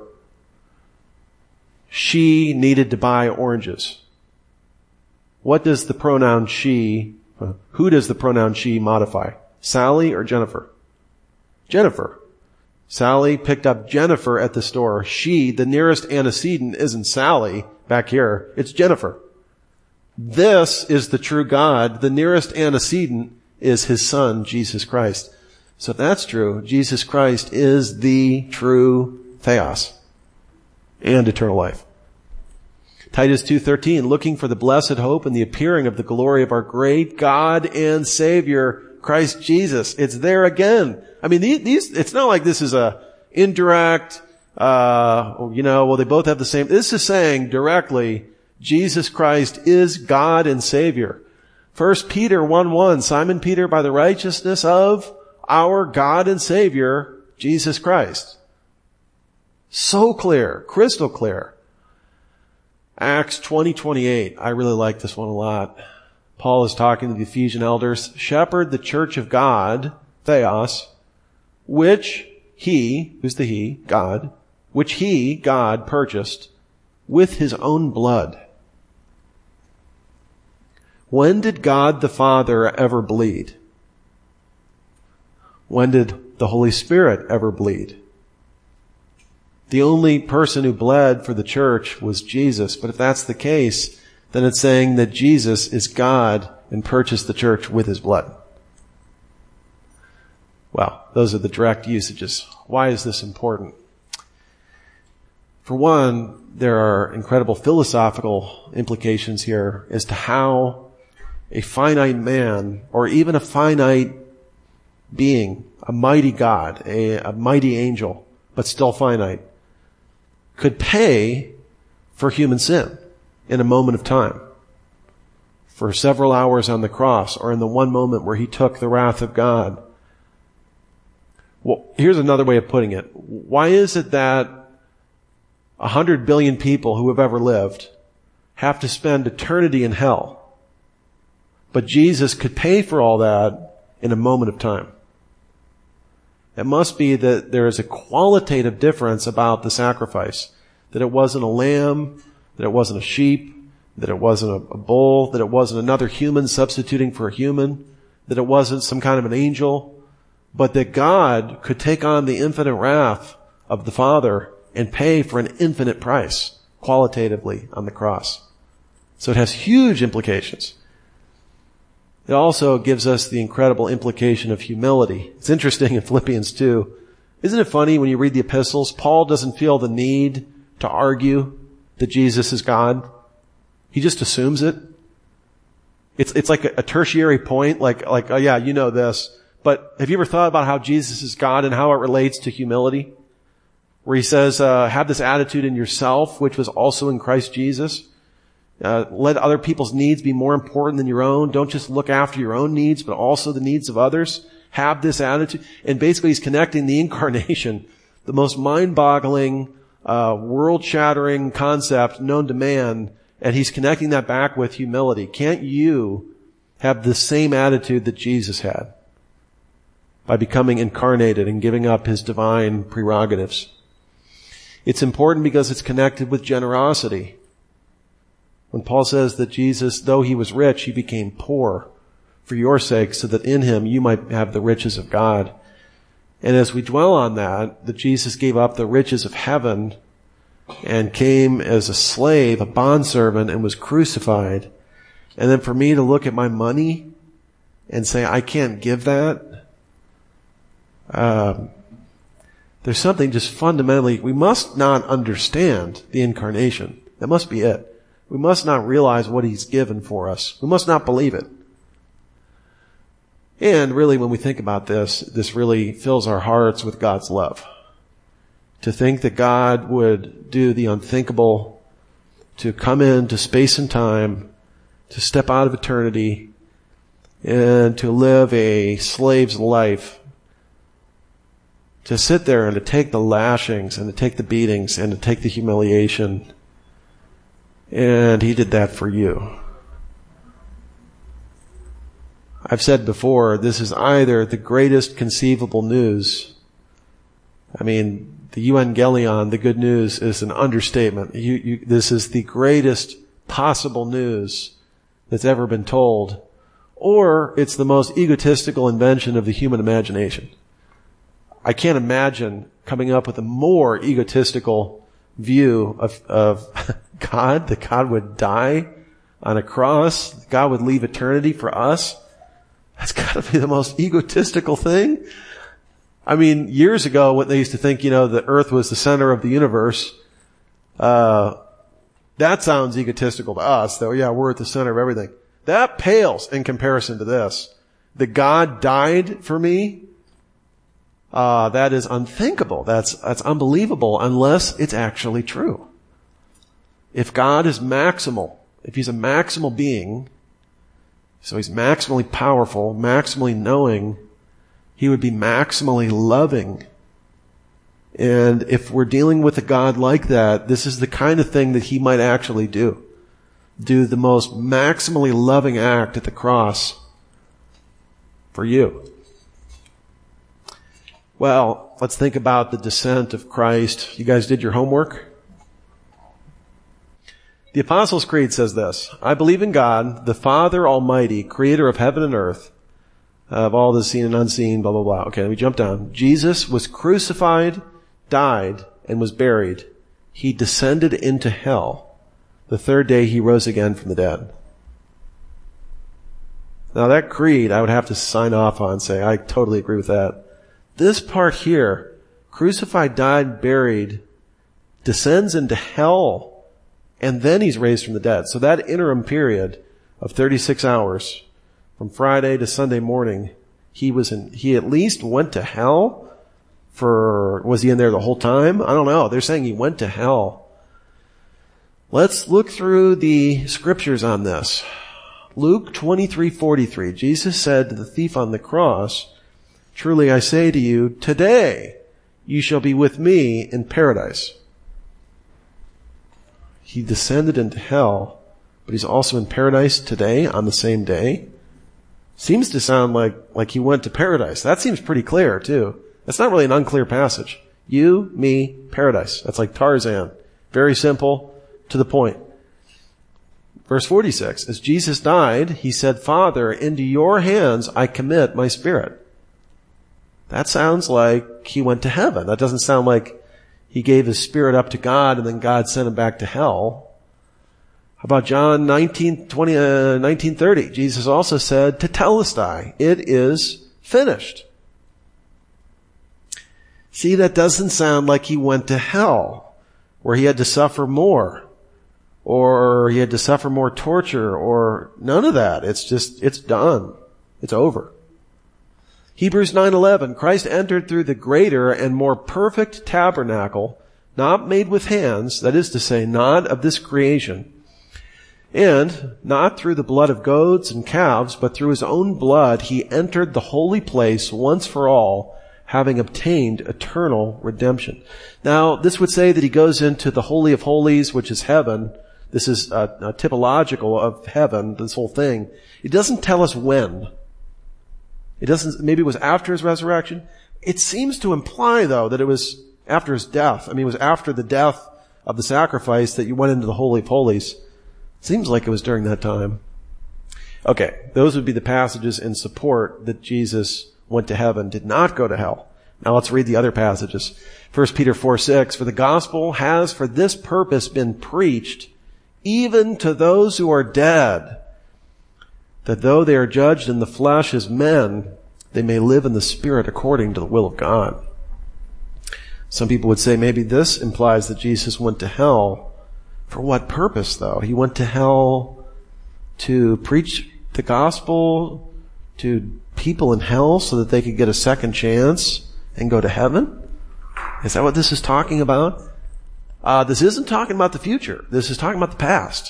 She needed to buy oranges. What does the pronoun she, who does the pronoun she modify? Sally or Jennifer? Jennifer. Sally picked up Jennifer at the store. She, the nearest antecedent, isn't Sally back here. It's Jennifer. This is the true God. The nearest antecedent is his son, Jesus Christ. So if that's true, Jesus Christ is the true theos and eternal life. Titus 2:13, looking for the blessed hope and the appearing of the glory of our great God and Savior, Christ Jesus. It's there again. I mean, it's not like this is a indirect, they both have the same. This is saying directly, Jesus Christ is God and Savior. 1 Peter 1:1, Simon Peter, by the righteousness of our God and Savior, Jesus Christ. So clear, crystal clear. Acts 20:28. I really like this one a lot. Paul is talking to the Ephesian elders. Shepherd the church of God, theos, which he, who's the he? God, which he, God, purchased with his own blood. When did God the Father ever bleed? When did the Holy Spirit ever bleed? The only person who bled for the church was Jesus. But if that's the case, then it's saying that Jesus is God and purchased the church with his blood. Well, those are the direct usages. Why is this important? For one, there are incredible philosophical implications here as to how a finite man, or even a finite being, a mighty God, a mighty angel, but still finite, could pay for human sin in a moment of time, for several hours on the cross, or in the one moment where he took the wrath of God. Well, here's another way of putting it. Why is it that 100 billion people who have ever lived have to spend eternity in hell, but Jesus could pay for all that in a moment of time? It must be that there is a qualitative difference about the sacrifice. That it wasn't a lamb, that it wasn't a sheep, that it wasn't a bull, that it wasn't another human substituting for a human, that it wasn't some kind of an angel, but that God could take on the infinite wrath of the Father and pay for an infinite price qualitatively on the cross. So it has huge implications. It also gives us the incredible implication of humility. It's interesting in Philippians 2. Isn't it funny when you read the epistles, Paul doesn't feel the need to argue that Jesus is God. He just assumes it. It's like a tertiary point, like, oh yeah, you know this. But have you ever thought about how Jesus is God and how it relates to humility? Where he says, have this attitude in yourself, which was also in Christ Jesus. Let other people's needs be more important than your own. Don't just look after your own needs, but also the needs of others. Have this attitude. And basically he's connecting the incarnation, the most mind-boggling, world-shattering concept known to man, and he's connecting that back with humility. Can't you have the same attitude that Jesus had by becoming incarnated and giving up his divine prerogatives? It's important because it's connected with generosity. When Paul says that Jesus, though he was rich, he became poor for your sake, so that in him you might have the riches of God. And as we dwell on that Jesus gave up the riches of heaven and came as a slave, a bondservant, and was crucified. And then for me to look at my money and say, I can't give that. There's something just fundamentally, we must not understand the incarnation. That must be it. We must not realize what he's given for us. We must not believe it. And really, when we think about this really fills our hearts with God's love. To think that God would do the unthinkable, to come into space and time, to step out of eternity, and to live a slave's life, to sit there and to take the lashings and to take the beatings and to take the humiliation. And he did that for you. I've said before, this is either the greatest conceivable news. I mean, the Evangelion, the good news, is an understatement. This is the greatest possible news that's ever been told. Or it's the most egotistical invention of the human imagination. I can't imagine coming up with a more egotistical view of God, that God would die on a cross, God would leave eternity for us. That's got to be the most egotistical thing. I mean, years ago, what they used to think, the earth was the center of the universe, that sounds egotistical to us, though. Yeah, we're at the center of everything. That pales in comparison to this. That God died for me, that is unthinkable. That's unbelievable unless it's actually true. If God is maximal, if he's a maximal being, so he's maximally powerful, maximally knowing, he would be maximally loving. And if we're dealing with a God like that, this is the kind of thing that he might actually do. Do the most maximally loving act at the cross for you. Well, let's think about the descent of Christ. You guys did your homework? The Apostles' Creed says this: I believe in God, the Father Almighty, creator of heaven and earth, of all the seen and unseen, blah, blah, blah. Okay, let me jump down. Jesus was crucified, died, and was buried. He descended into hell. The third day he rose again from the dead. Now that creed I would have to sign off on and say, I totally agree with that. This part here, crucified, died, buried, descends into hell, and then he's raised from the dead. So that interim period of 36 hours, from Friday to Sunday morning, he at least went to hell was he in there the whole time? I don't know. They're saying he went to hell. Let's look through the scriptures on this. Luke 23:43. Jesus said to the thief on the cross, truly I say to you, today you shall be with me in paradise. He descended into hell, but he's also in paradise today on the same day. Seems to sound like he went to paradise. That seems pretty clear too. That's not really an unclear passage. You, me, paradise. That's like Tarzan. Very simple, to the point. Verse 46, as Jesus died, he said, Father, into your hands I commit my spirit. That sounds like he went to heaven. That doesn't sound like he gave his spirit up to God and then God sent him back to hell. How about John 19:30? Jesus also said, Tetelestai, it is finished. See, that doesn't sound like he went to hell, where he had to suffer more, or he had to suffer more torture, or none of that. It's done. It's over. Hebrews 9:11, Christ entered through the greater and more perfect tabernacle, not made with hands, that is to say, not of this creation, and not through the blood of goats and calves, but through his own blood he entered the holy place once for all, having obtained eternal redemption. Now, this would say that he goes into the Holy of Holies, which is heaven. This is a typological of heaven, this whole thing. It doesn't tell us when. Maybe it was after his resurrection. It seems to imply, though, that it was after his death. I mean, it was after the death of the sacrifice that you went into the Holy of Holies. Seems like it was during that time. Okay, those would be the passages in support that Jesus went to heaven, did not go to hell. Now let's read the other passages. 1 Peter 4:6, for the gospel has for this purpose been preached even to those who are dead, that though they are judged in the flesh as men, they may live in the spirit according to the will of God. Some people would say maybe this implies that Jesus went to hell. For what purpose, though? He went to hell to preach the gospel to people in hell so that they could get a second chance and go to heaven? Is that what this is talking about? This isn't talking about the future. This is talking about the past.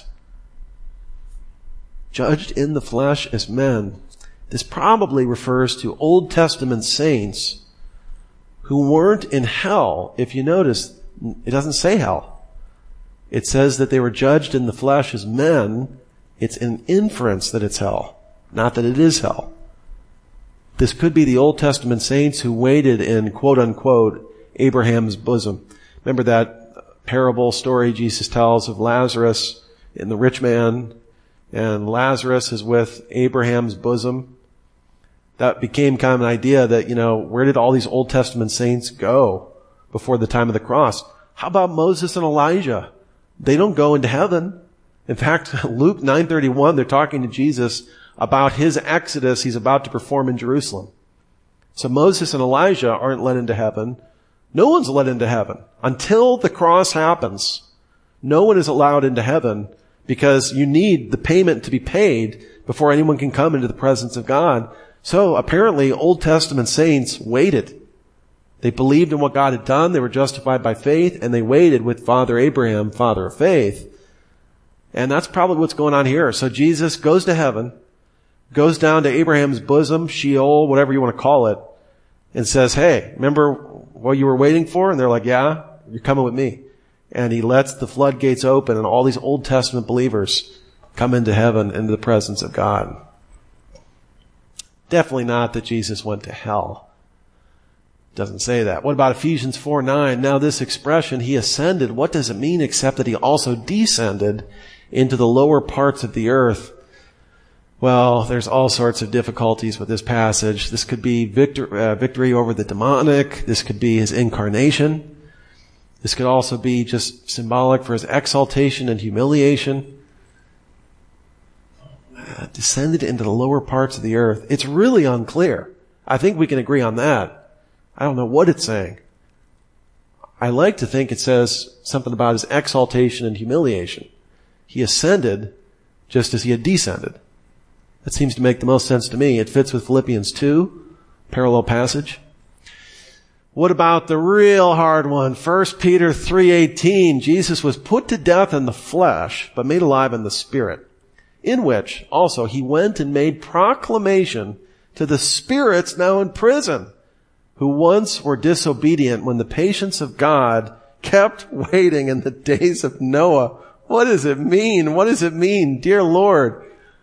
Judged in the flesh as men. This probably refers to Old Testament saints who weren't in hell. If you notice, it doesn't say hell. It says that they were judged in the flesh as men. It's an inference that it's hell, not that it is hell. This could be the Old Testament saints who waited in, quote unquote, Abraham's bosom. Remember that parable story Jesus tells of Lazarus and the rich man, and Lazarus is with Abraham's bosom. That became kind of an idea that, where did all these Old Testament saints go before the time of the cross? How about Moses and Elijah? They don't go into heaven. In fact, Luke 9:31, they're talking to Jesus about his exodus he's about to perform in Jerusalem. So Moses and Elijah aren't let into heaven. No one's let into heaven. Until the cross happens, no one is allowed into heaven because you need the payment to be paid before anyone can come into the presence of God. So apparently Old Testament saints waited. They believed in what God had done. They were justified by faith, and they waited with Father Abraham, father of faith. And that's probably what's going on here. So Jesus goes to heaven, goes down to Abraham's bosom, Sheol, whatever you want to call it, and says, hey, remember what you were waiting for? And they're like, yeah, you're coming with me. And he lets the floodgates open, and all these Old Testament believers come into heaven, into the presence of God. Definitely not that Jesus went to hell. Doesn't say that. What about Ephesians 4:9? Now this expression, he ascended, what does it mean except that he also descended into the lower parts of the earth? Well, there's all sorts of difficulties with this passage. This could be victory over the demonic. This could be his incarnation. This could also be just symbolic for his exaltation and humiliation. Descended into the lower parts of the earth. It's really unclear. I think we can agree on that. I don't know what it's saying. I like to think it says something about his exaltation and humiliation. He ascended just as he had descended. That seems to make the most sense to me. It fits with Philippians 2, parallel passage. What about the real hard one? 1 Peter 3:18. Jesus was put to death in the flesh, but made alive in the spirit, in which also he went and made proclamation to the spirits now in prison, who once were disobedient when the patience of God kept waiting in the days of Noah. What does it mean? What does it mean? Dear Lord.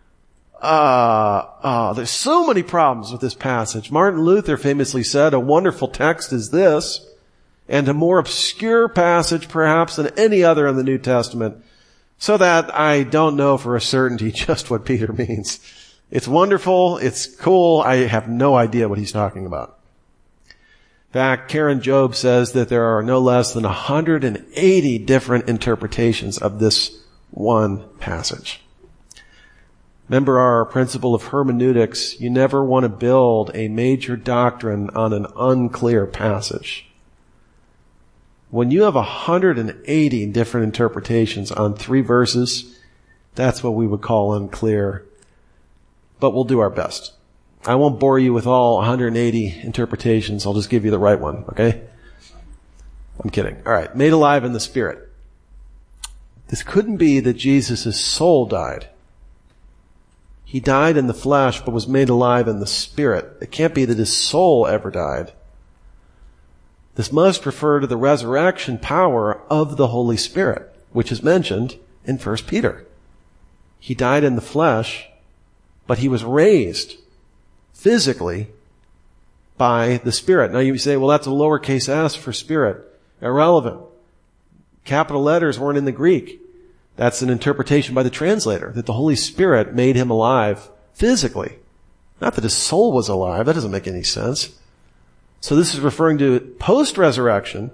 There's so many problems with this passage. Martin Luther famously said, a wonderful text is this, and a more obscure passage perhaps than any other in the New Testament, so that I don't know for a certainty just what Peter means. It's wonderful. It's cool. I have no idea what he's talking about. In fact, Karen Job says that there are no less than 180 different interpretations of this one passage. Remember our principle of hermeneutics. You never want to build a major doctrine on an unclear passage. When you have 180 different interpretations on 3 verses, that's what we would call unclear. But we'll do our best. I won't bore you with all 180 interpretations. I'll just give you the right one, okay? I'm kidding. All right. Made alive in the spirit. This couldn't be that Jesus' soul died. He died in the flesh, but was made alive in the spirit. It can't be that his soul ever died. This must refer to the resurrection power of the Holy Spirit, which is mentioned in 1 Peter. He died in the flesh, but he was raised physically by the Spirit. Now you say, well, that's a lowercase s for spirit. Irrelevant. Capital letters weren't in the Greek. That's an interpretation by the translator, that the Holy Spirit made him alive physically. Not that his soul was alive. That doesn't make any sense. So this is referring to post-resurrection,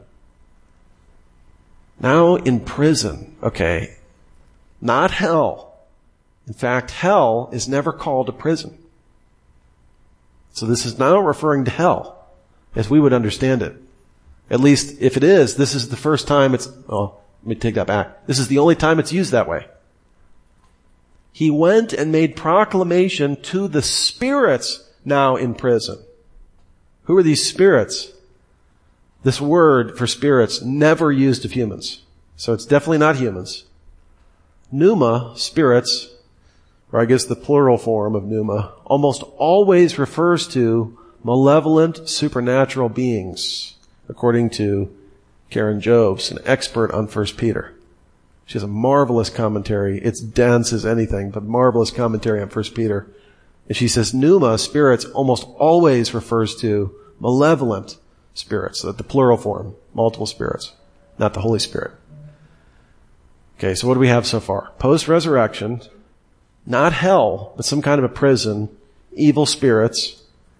now in prison. Okay. Not hell. In fact, hell is never called a prison. So this is now referring to hell, as we would understand it. At least, if it is, this is the first time let me take that back. This is the only time it's used that way. He went and made proclamation to the spirits now in prison. Who are these spirits? This word for spirits never used of humans. So it's definitely not humans. Pneuma, spirits, or I guess the plural form of pneuma, almost always refers to malevolent supernatural beings, according to Karen Jobs, an expert on 1 Peter. She has a marvelous commentary. It's dense as anything, but marvelous commentary on 1 Peter. And she says pneuma, spirits, almost always refers to malevolent spirits, the plural form, multiple spirits, not the Holy Spirit. Okay, so what do we have so far? Post-resurrection, not hell, but some kind of a prison, evil spirits,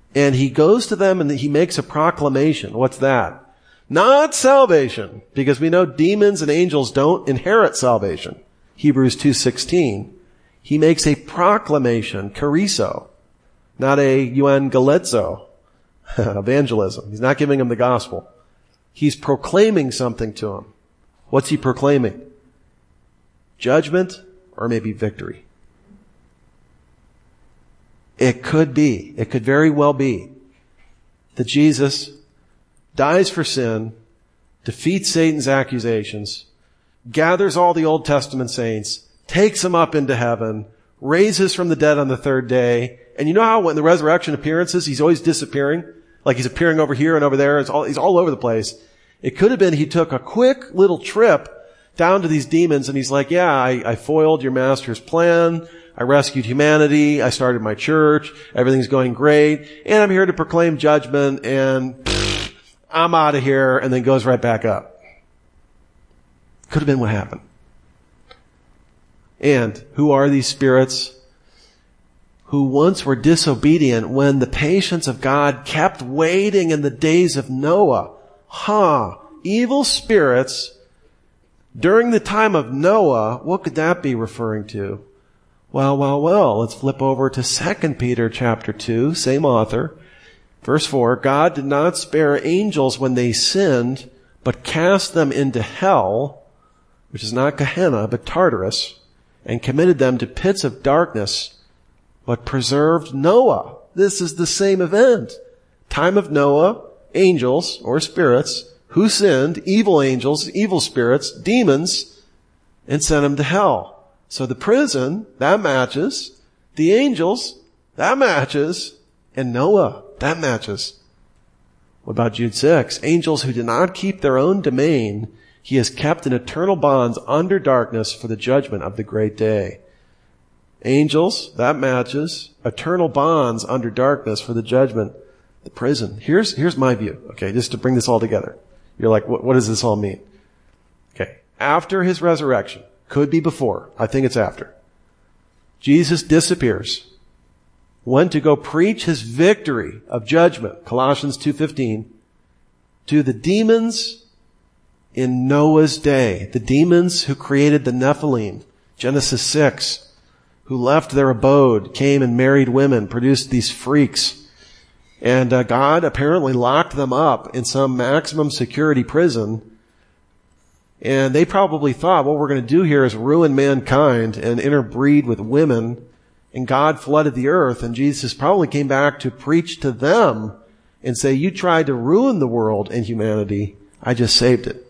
And he goes to them and he makes a proclamation. What's that? Not salvation, because we know demons and angels don't inherit salvation. Hebrews 2:16. He makes a proclamation, chariso, not a euangelizo, evangelism. He's not giving them the gospel. He's proclaiming something to them. What's he proclaiming? Judgment or maybe victory. It could very well be that Jesus dies for sin, defeats Satan's accusations, gathers all the Old Testament saints, takes them up into heaven, raises from the dead on the third day. And you know how when the resurrection appearances, he's always disappearing? Like he's appearing over here and over there. He's all over the place. It could have been he took a quick little trip down to these demons and he's like, yeah, I foiled your master's plan. I rescued humanity. I started my church. Everything's going great. And I'm here to proclaim judgment and I'm out of here, and then goes right back up. Could have been what happened. And who are these spirits? Who once were disobedient when the patience of God kept waiting in the days of Noah. Evil spirits during the time of Noah, what could that be referring to? Well, let's flip over to 2 Peter chapter 2, same author. Verse 4, God did not spare angels when they sinned, but cast them into hell, which is not Gehenna, but Tartarus, and committed them to pits of darkness, but preserved Noah. This is the same event. Time of Noah, angels, or spirits, who sinned, evil angels, evil spirits, demons, and sent them to hell. So the prison, that matches. The angels, that matches. And Noah, that matches. What about Jude 6? Angels who did not keep their own domain, he has kept in eternal bonds under darkness for the judgment of the great day. Angels, that matches. Eternal bonds under darkness for the judgment. The prison. Here's my view, okay, just to bring this all together. You're like, what does this all mean? Okay, after his resurrection, could be before, I think it's after, Jesus disappears, went to go preach his victory of judgment, Colossians 2:15, to the demons in Noah's day, the demons who created the Nephilim, Genesis 6, who left their abode, came and married women, produced these freaks. And God apparently locked them up in some maximum security prison. And they probably thought, what we're going to do here is ruin mankind and interbreed with women. And God flooded the earth, and Jesus probably came back to preach to them and say, you tried to ruin the world and humanity. I just saved it.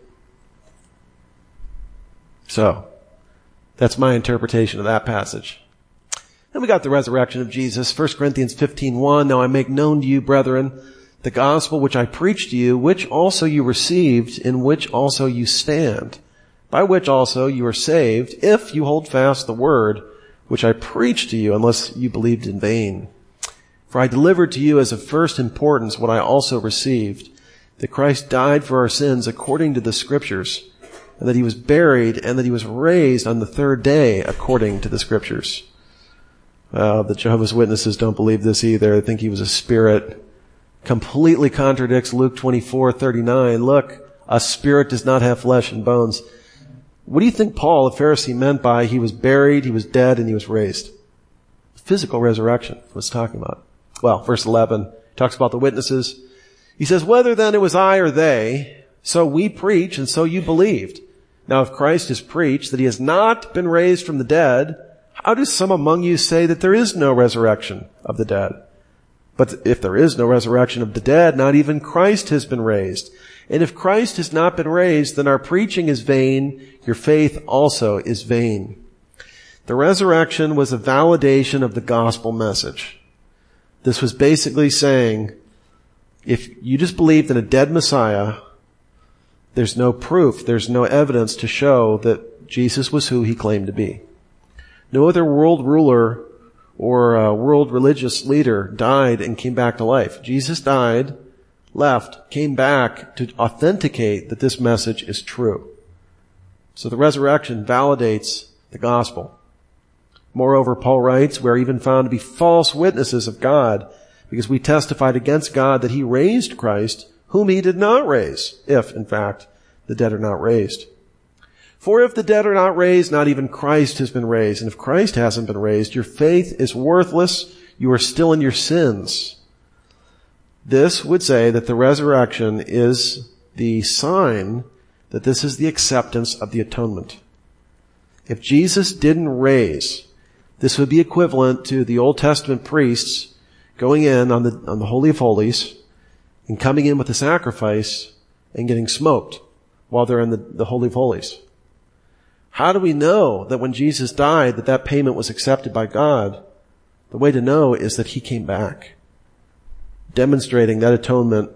So, that's my interpretation of that passage. Then we got the resurrection of Jesus. 1 Corinthians 15:1. Now I make known to you, brethren, the gospel which I preached to you, which also you received, in which also you stand, by which also you are saved, if you hold fast the word which I preached to you, unless you believed in vain. For I delivered to you as of first importance what I also received, that Christ died for our sins according to the Scriptures, and that he was buried, and that he was raised on the third day according to the Scriptures. The Jehovah's Witnesses don't believe this either. They think he was a spirit. Completely contradicts Luke 24:39. Look, a spirit does not have flesh and bones. What do you think Paul, the Pharisee, meant by he was buried, he was dead, and he was raised? Physical resurrection was talking about. Well, verse 11 talks about the witnesses. He says, whether then it was I or they, so we preach and so you believed. Now if Christ is preached that he has not been raised from the dead, how do some among you say that there is no resurrection of the dead? But if there is no resurrection of the dead, not even Christ has been raised. And if Christ has not been raised, then our preaching is vain, your faith also is vain. The resurrection was a validation of the gospel message. This was basically saying, if you just believed in a dead Messiah, there's no proof, there's no evidence to show that Jesus was who he claimed to be. No other world ruler or world religious leader died and came back to life. Jesus died, left, came back to authenticate that this message is true. So the resurrection validates the gospel. Moreover, Paul writes, we are even found to be false witnesses of God, because we testified against God that he raised Christ, whom he did not raise, if, in fact, the dead are not raised. For if the dead are not raised, not even Christ has been raised. And if Christ hasn't been raised, your faith is worthless. You are still in your sins. This would say that the resurrection is the sign that this is the acceptance of the atonement. If Jesus didn't raise, this would be equivalent to the Old Testament priests going in on the Holy of Holies and coming in with a sacrifice and getting smoked while they're in the Holy of Holies. How do we know that when Jesus died that payment was accepted by God? The way to know is that he came back, demonstrating that atonement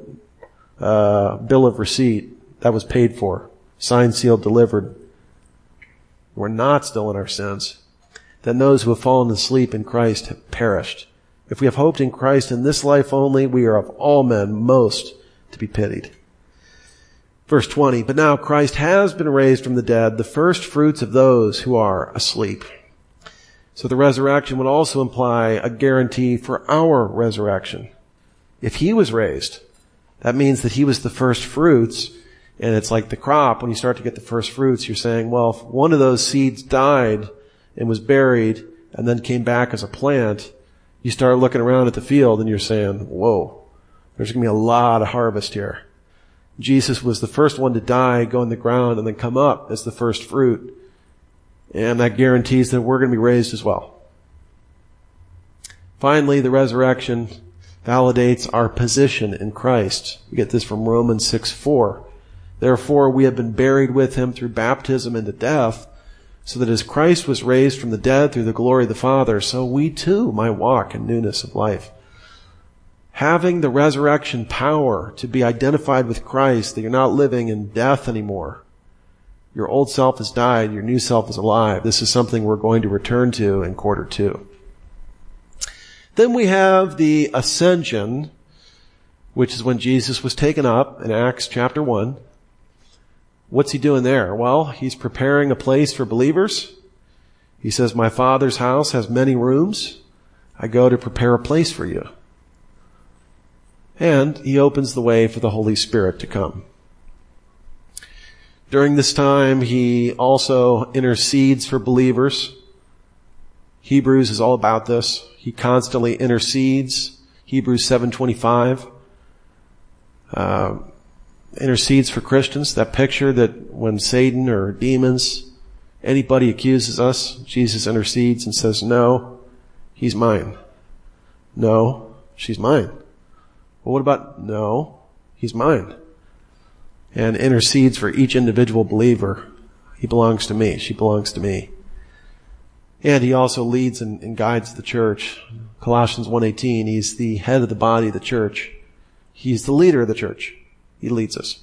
bill of receipt that was paid for, signed, sealed, delivered. We're not still in our sins. Then those who have fallen asleep in Christ have perished. If we have hoped in Christ in this life only, we are of all men most to be pitied. Verse 20, but now Christ has been raised from the dead, the first fruits of those who are asleep. So the resurrection would also imply a guarantee for our resurrection. If he was raised, that means that he was the first fruits, and it's like the crop. When you start to get the first fruits, you're saying, well, if one of those seeds died and was buried and then came back as a plant, you start looking around at the field and you're saying, whoa, there's going to be a lot of harvest here. Jesus was the first one to die, go in the ground, and then come up as the first fruit. And that guarantees that we're going to be raised as well. Finally, the resurrection validates our position in Christ. We get this from Romans 6:4. Therefore, we have been buried with him through baptism into death, so that as Christ was raised from the dead through the glory of the Father, so we too might walk in newness of life. Having the resurrection power to be identified with Christ, that you're not living in death anymore. Your old self has died, your new self is alive. This is something we're going to return to in quarter 2. Then we have the ascension, which is when Jesus was taken up in Acts chapter 1. What's he doing there? Well, he's preparing a place for believers. He says, my Father's house has many rooms. I go to prepare a place for you. And he opens the way for the Holy Spirit to come. During this time, he also intercedes for believers. Hebrews is all about this. He constantly intercedes. Hebrews 7:25. Intercedes for Christians. That picture that when Satan or demons, anybody accuses us, Jesus intercedes and says, no, he's mine. No, she's mine. Well, what about, no, he's mine. And intercedes for each individual believer. He belongs to me. She belongs to me. And he also leads and guides the church. Colossians 1:18, he's the head of the body of the church. He's the leader of the church. He leads us.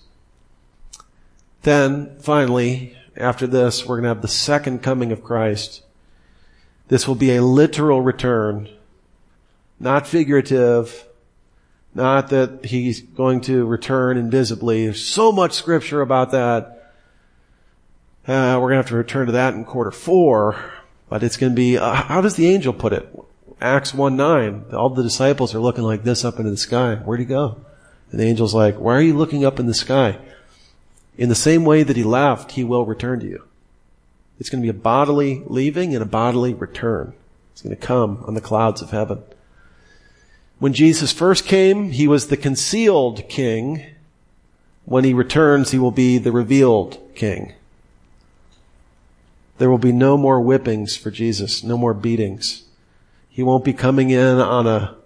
Then, finally, after this, we're going to have the second coming of Christ. This will be a literal return, not figurative, not that he's going to return invisibly. There's so much scripture about that. We're going to have to return to that in quarter 4. But it's going to be, how does the angel put it? Acts 1:9. All the disciples are looking like this up into the sky. Where'd he go? And the angel's like, why are you looking up in the sky? In the same way that he left, he will return to you. It's going to be a bodily leaving and a bodily return. It's going to come on the clouds of heaven. When Jesus first came, he was the concealed king. When he returns, he will be the revealed king. There will be no more whippings for Jesus, no more beatings. He won't be coming in on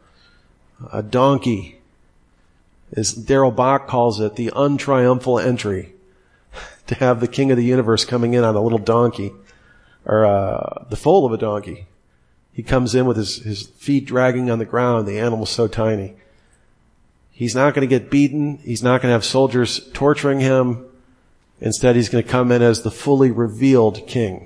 a donkey. As Darrell Bach calls it, the untriumphal entry. To have the king of the universe coming in on a little donkey, or the foal of a donkey. He comes in with his feet dragging on the ground. The animal's so tiny. He's not going to get beaten. He's not going to have soldiers torturing him. Instead, he's going to come in as the fully revealed king.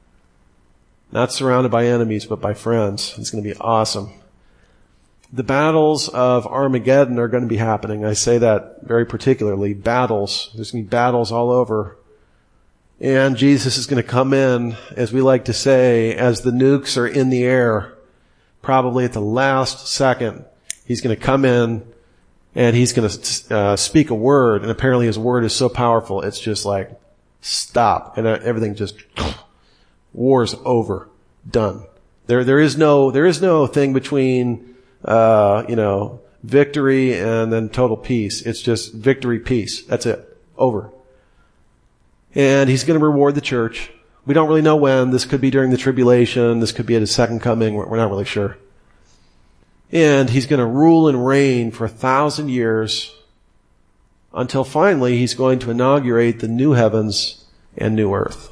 Not surrounded by enemies, but by friends. It's going to be awesome. The battles of Armageddon are going to be happening. I say that very particularly. Battles. There's going to be battles all over. And Jesus is going to come in, as we like to say, as the nukes are in the air. Probably at the last second, He's going to come in and he's going to speak a word, and apparently his word is so powerful, it's just like, stop. And everything just, war's over. Done. There is no thing between, victory and then total peace. It's just victory, peace. That's it. Over. And he's going to reward the church. We don't really know when. This could be during the tribulation. This could be at his second coming. We're not really sure. And he's going to rule and reign for 1,000 years until finally he's going to inaugurate the new heavens and new earth.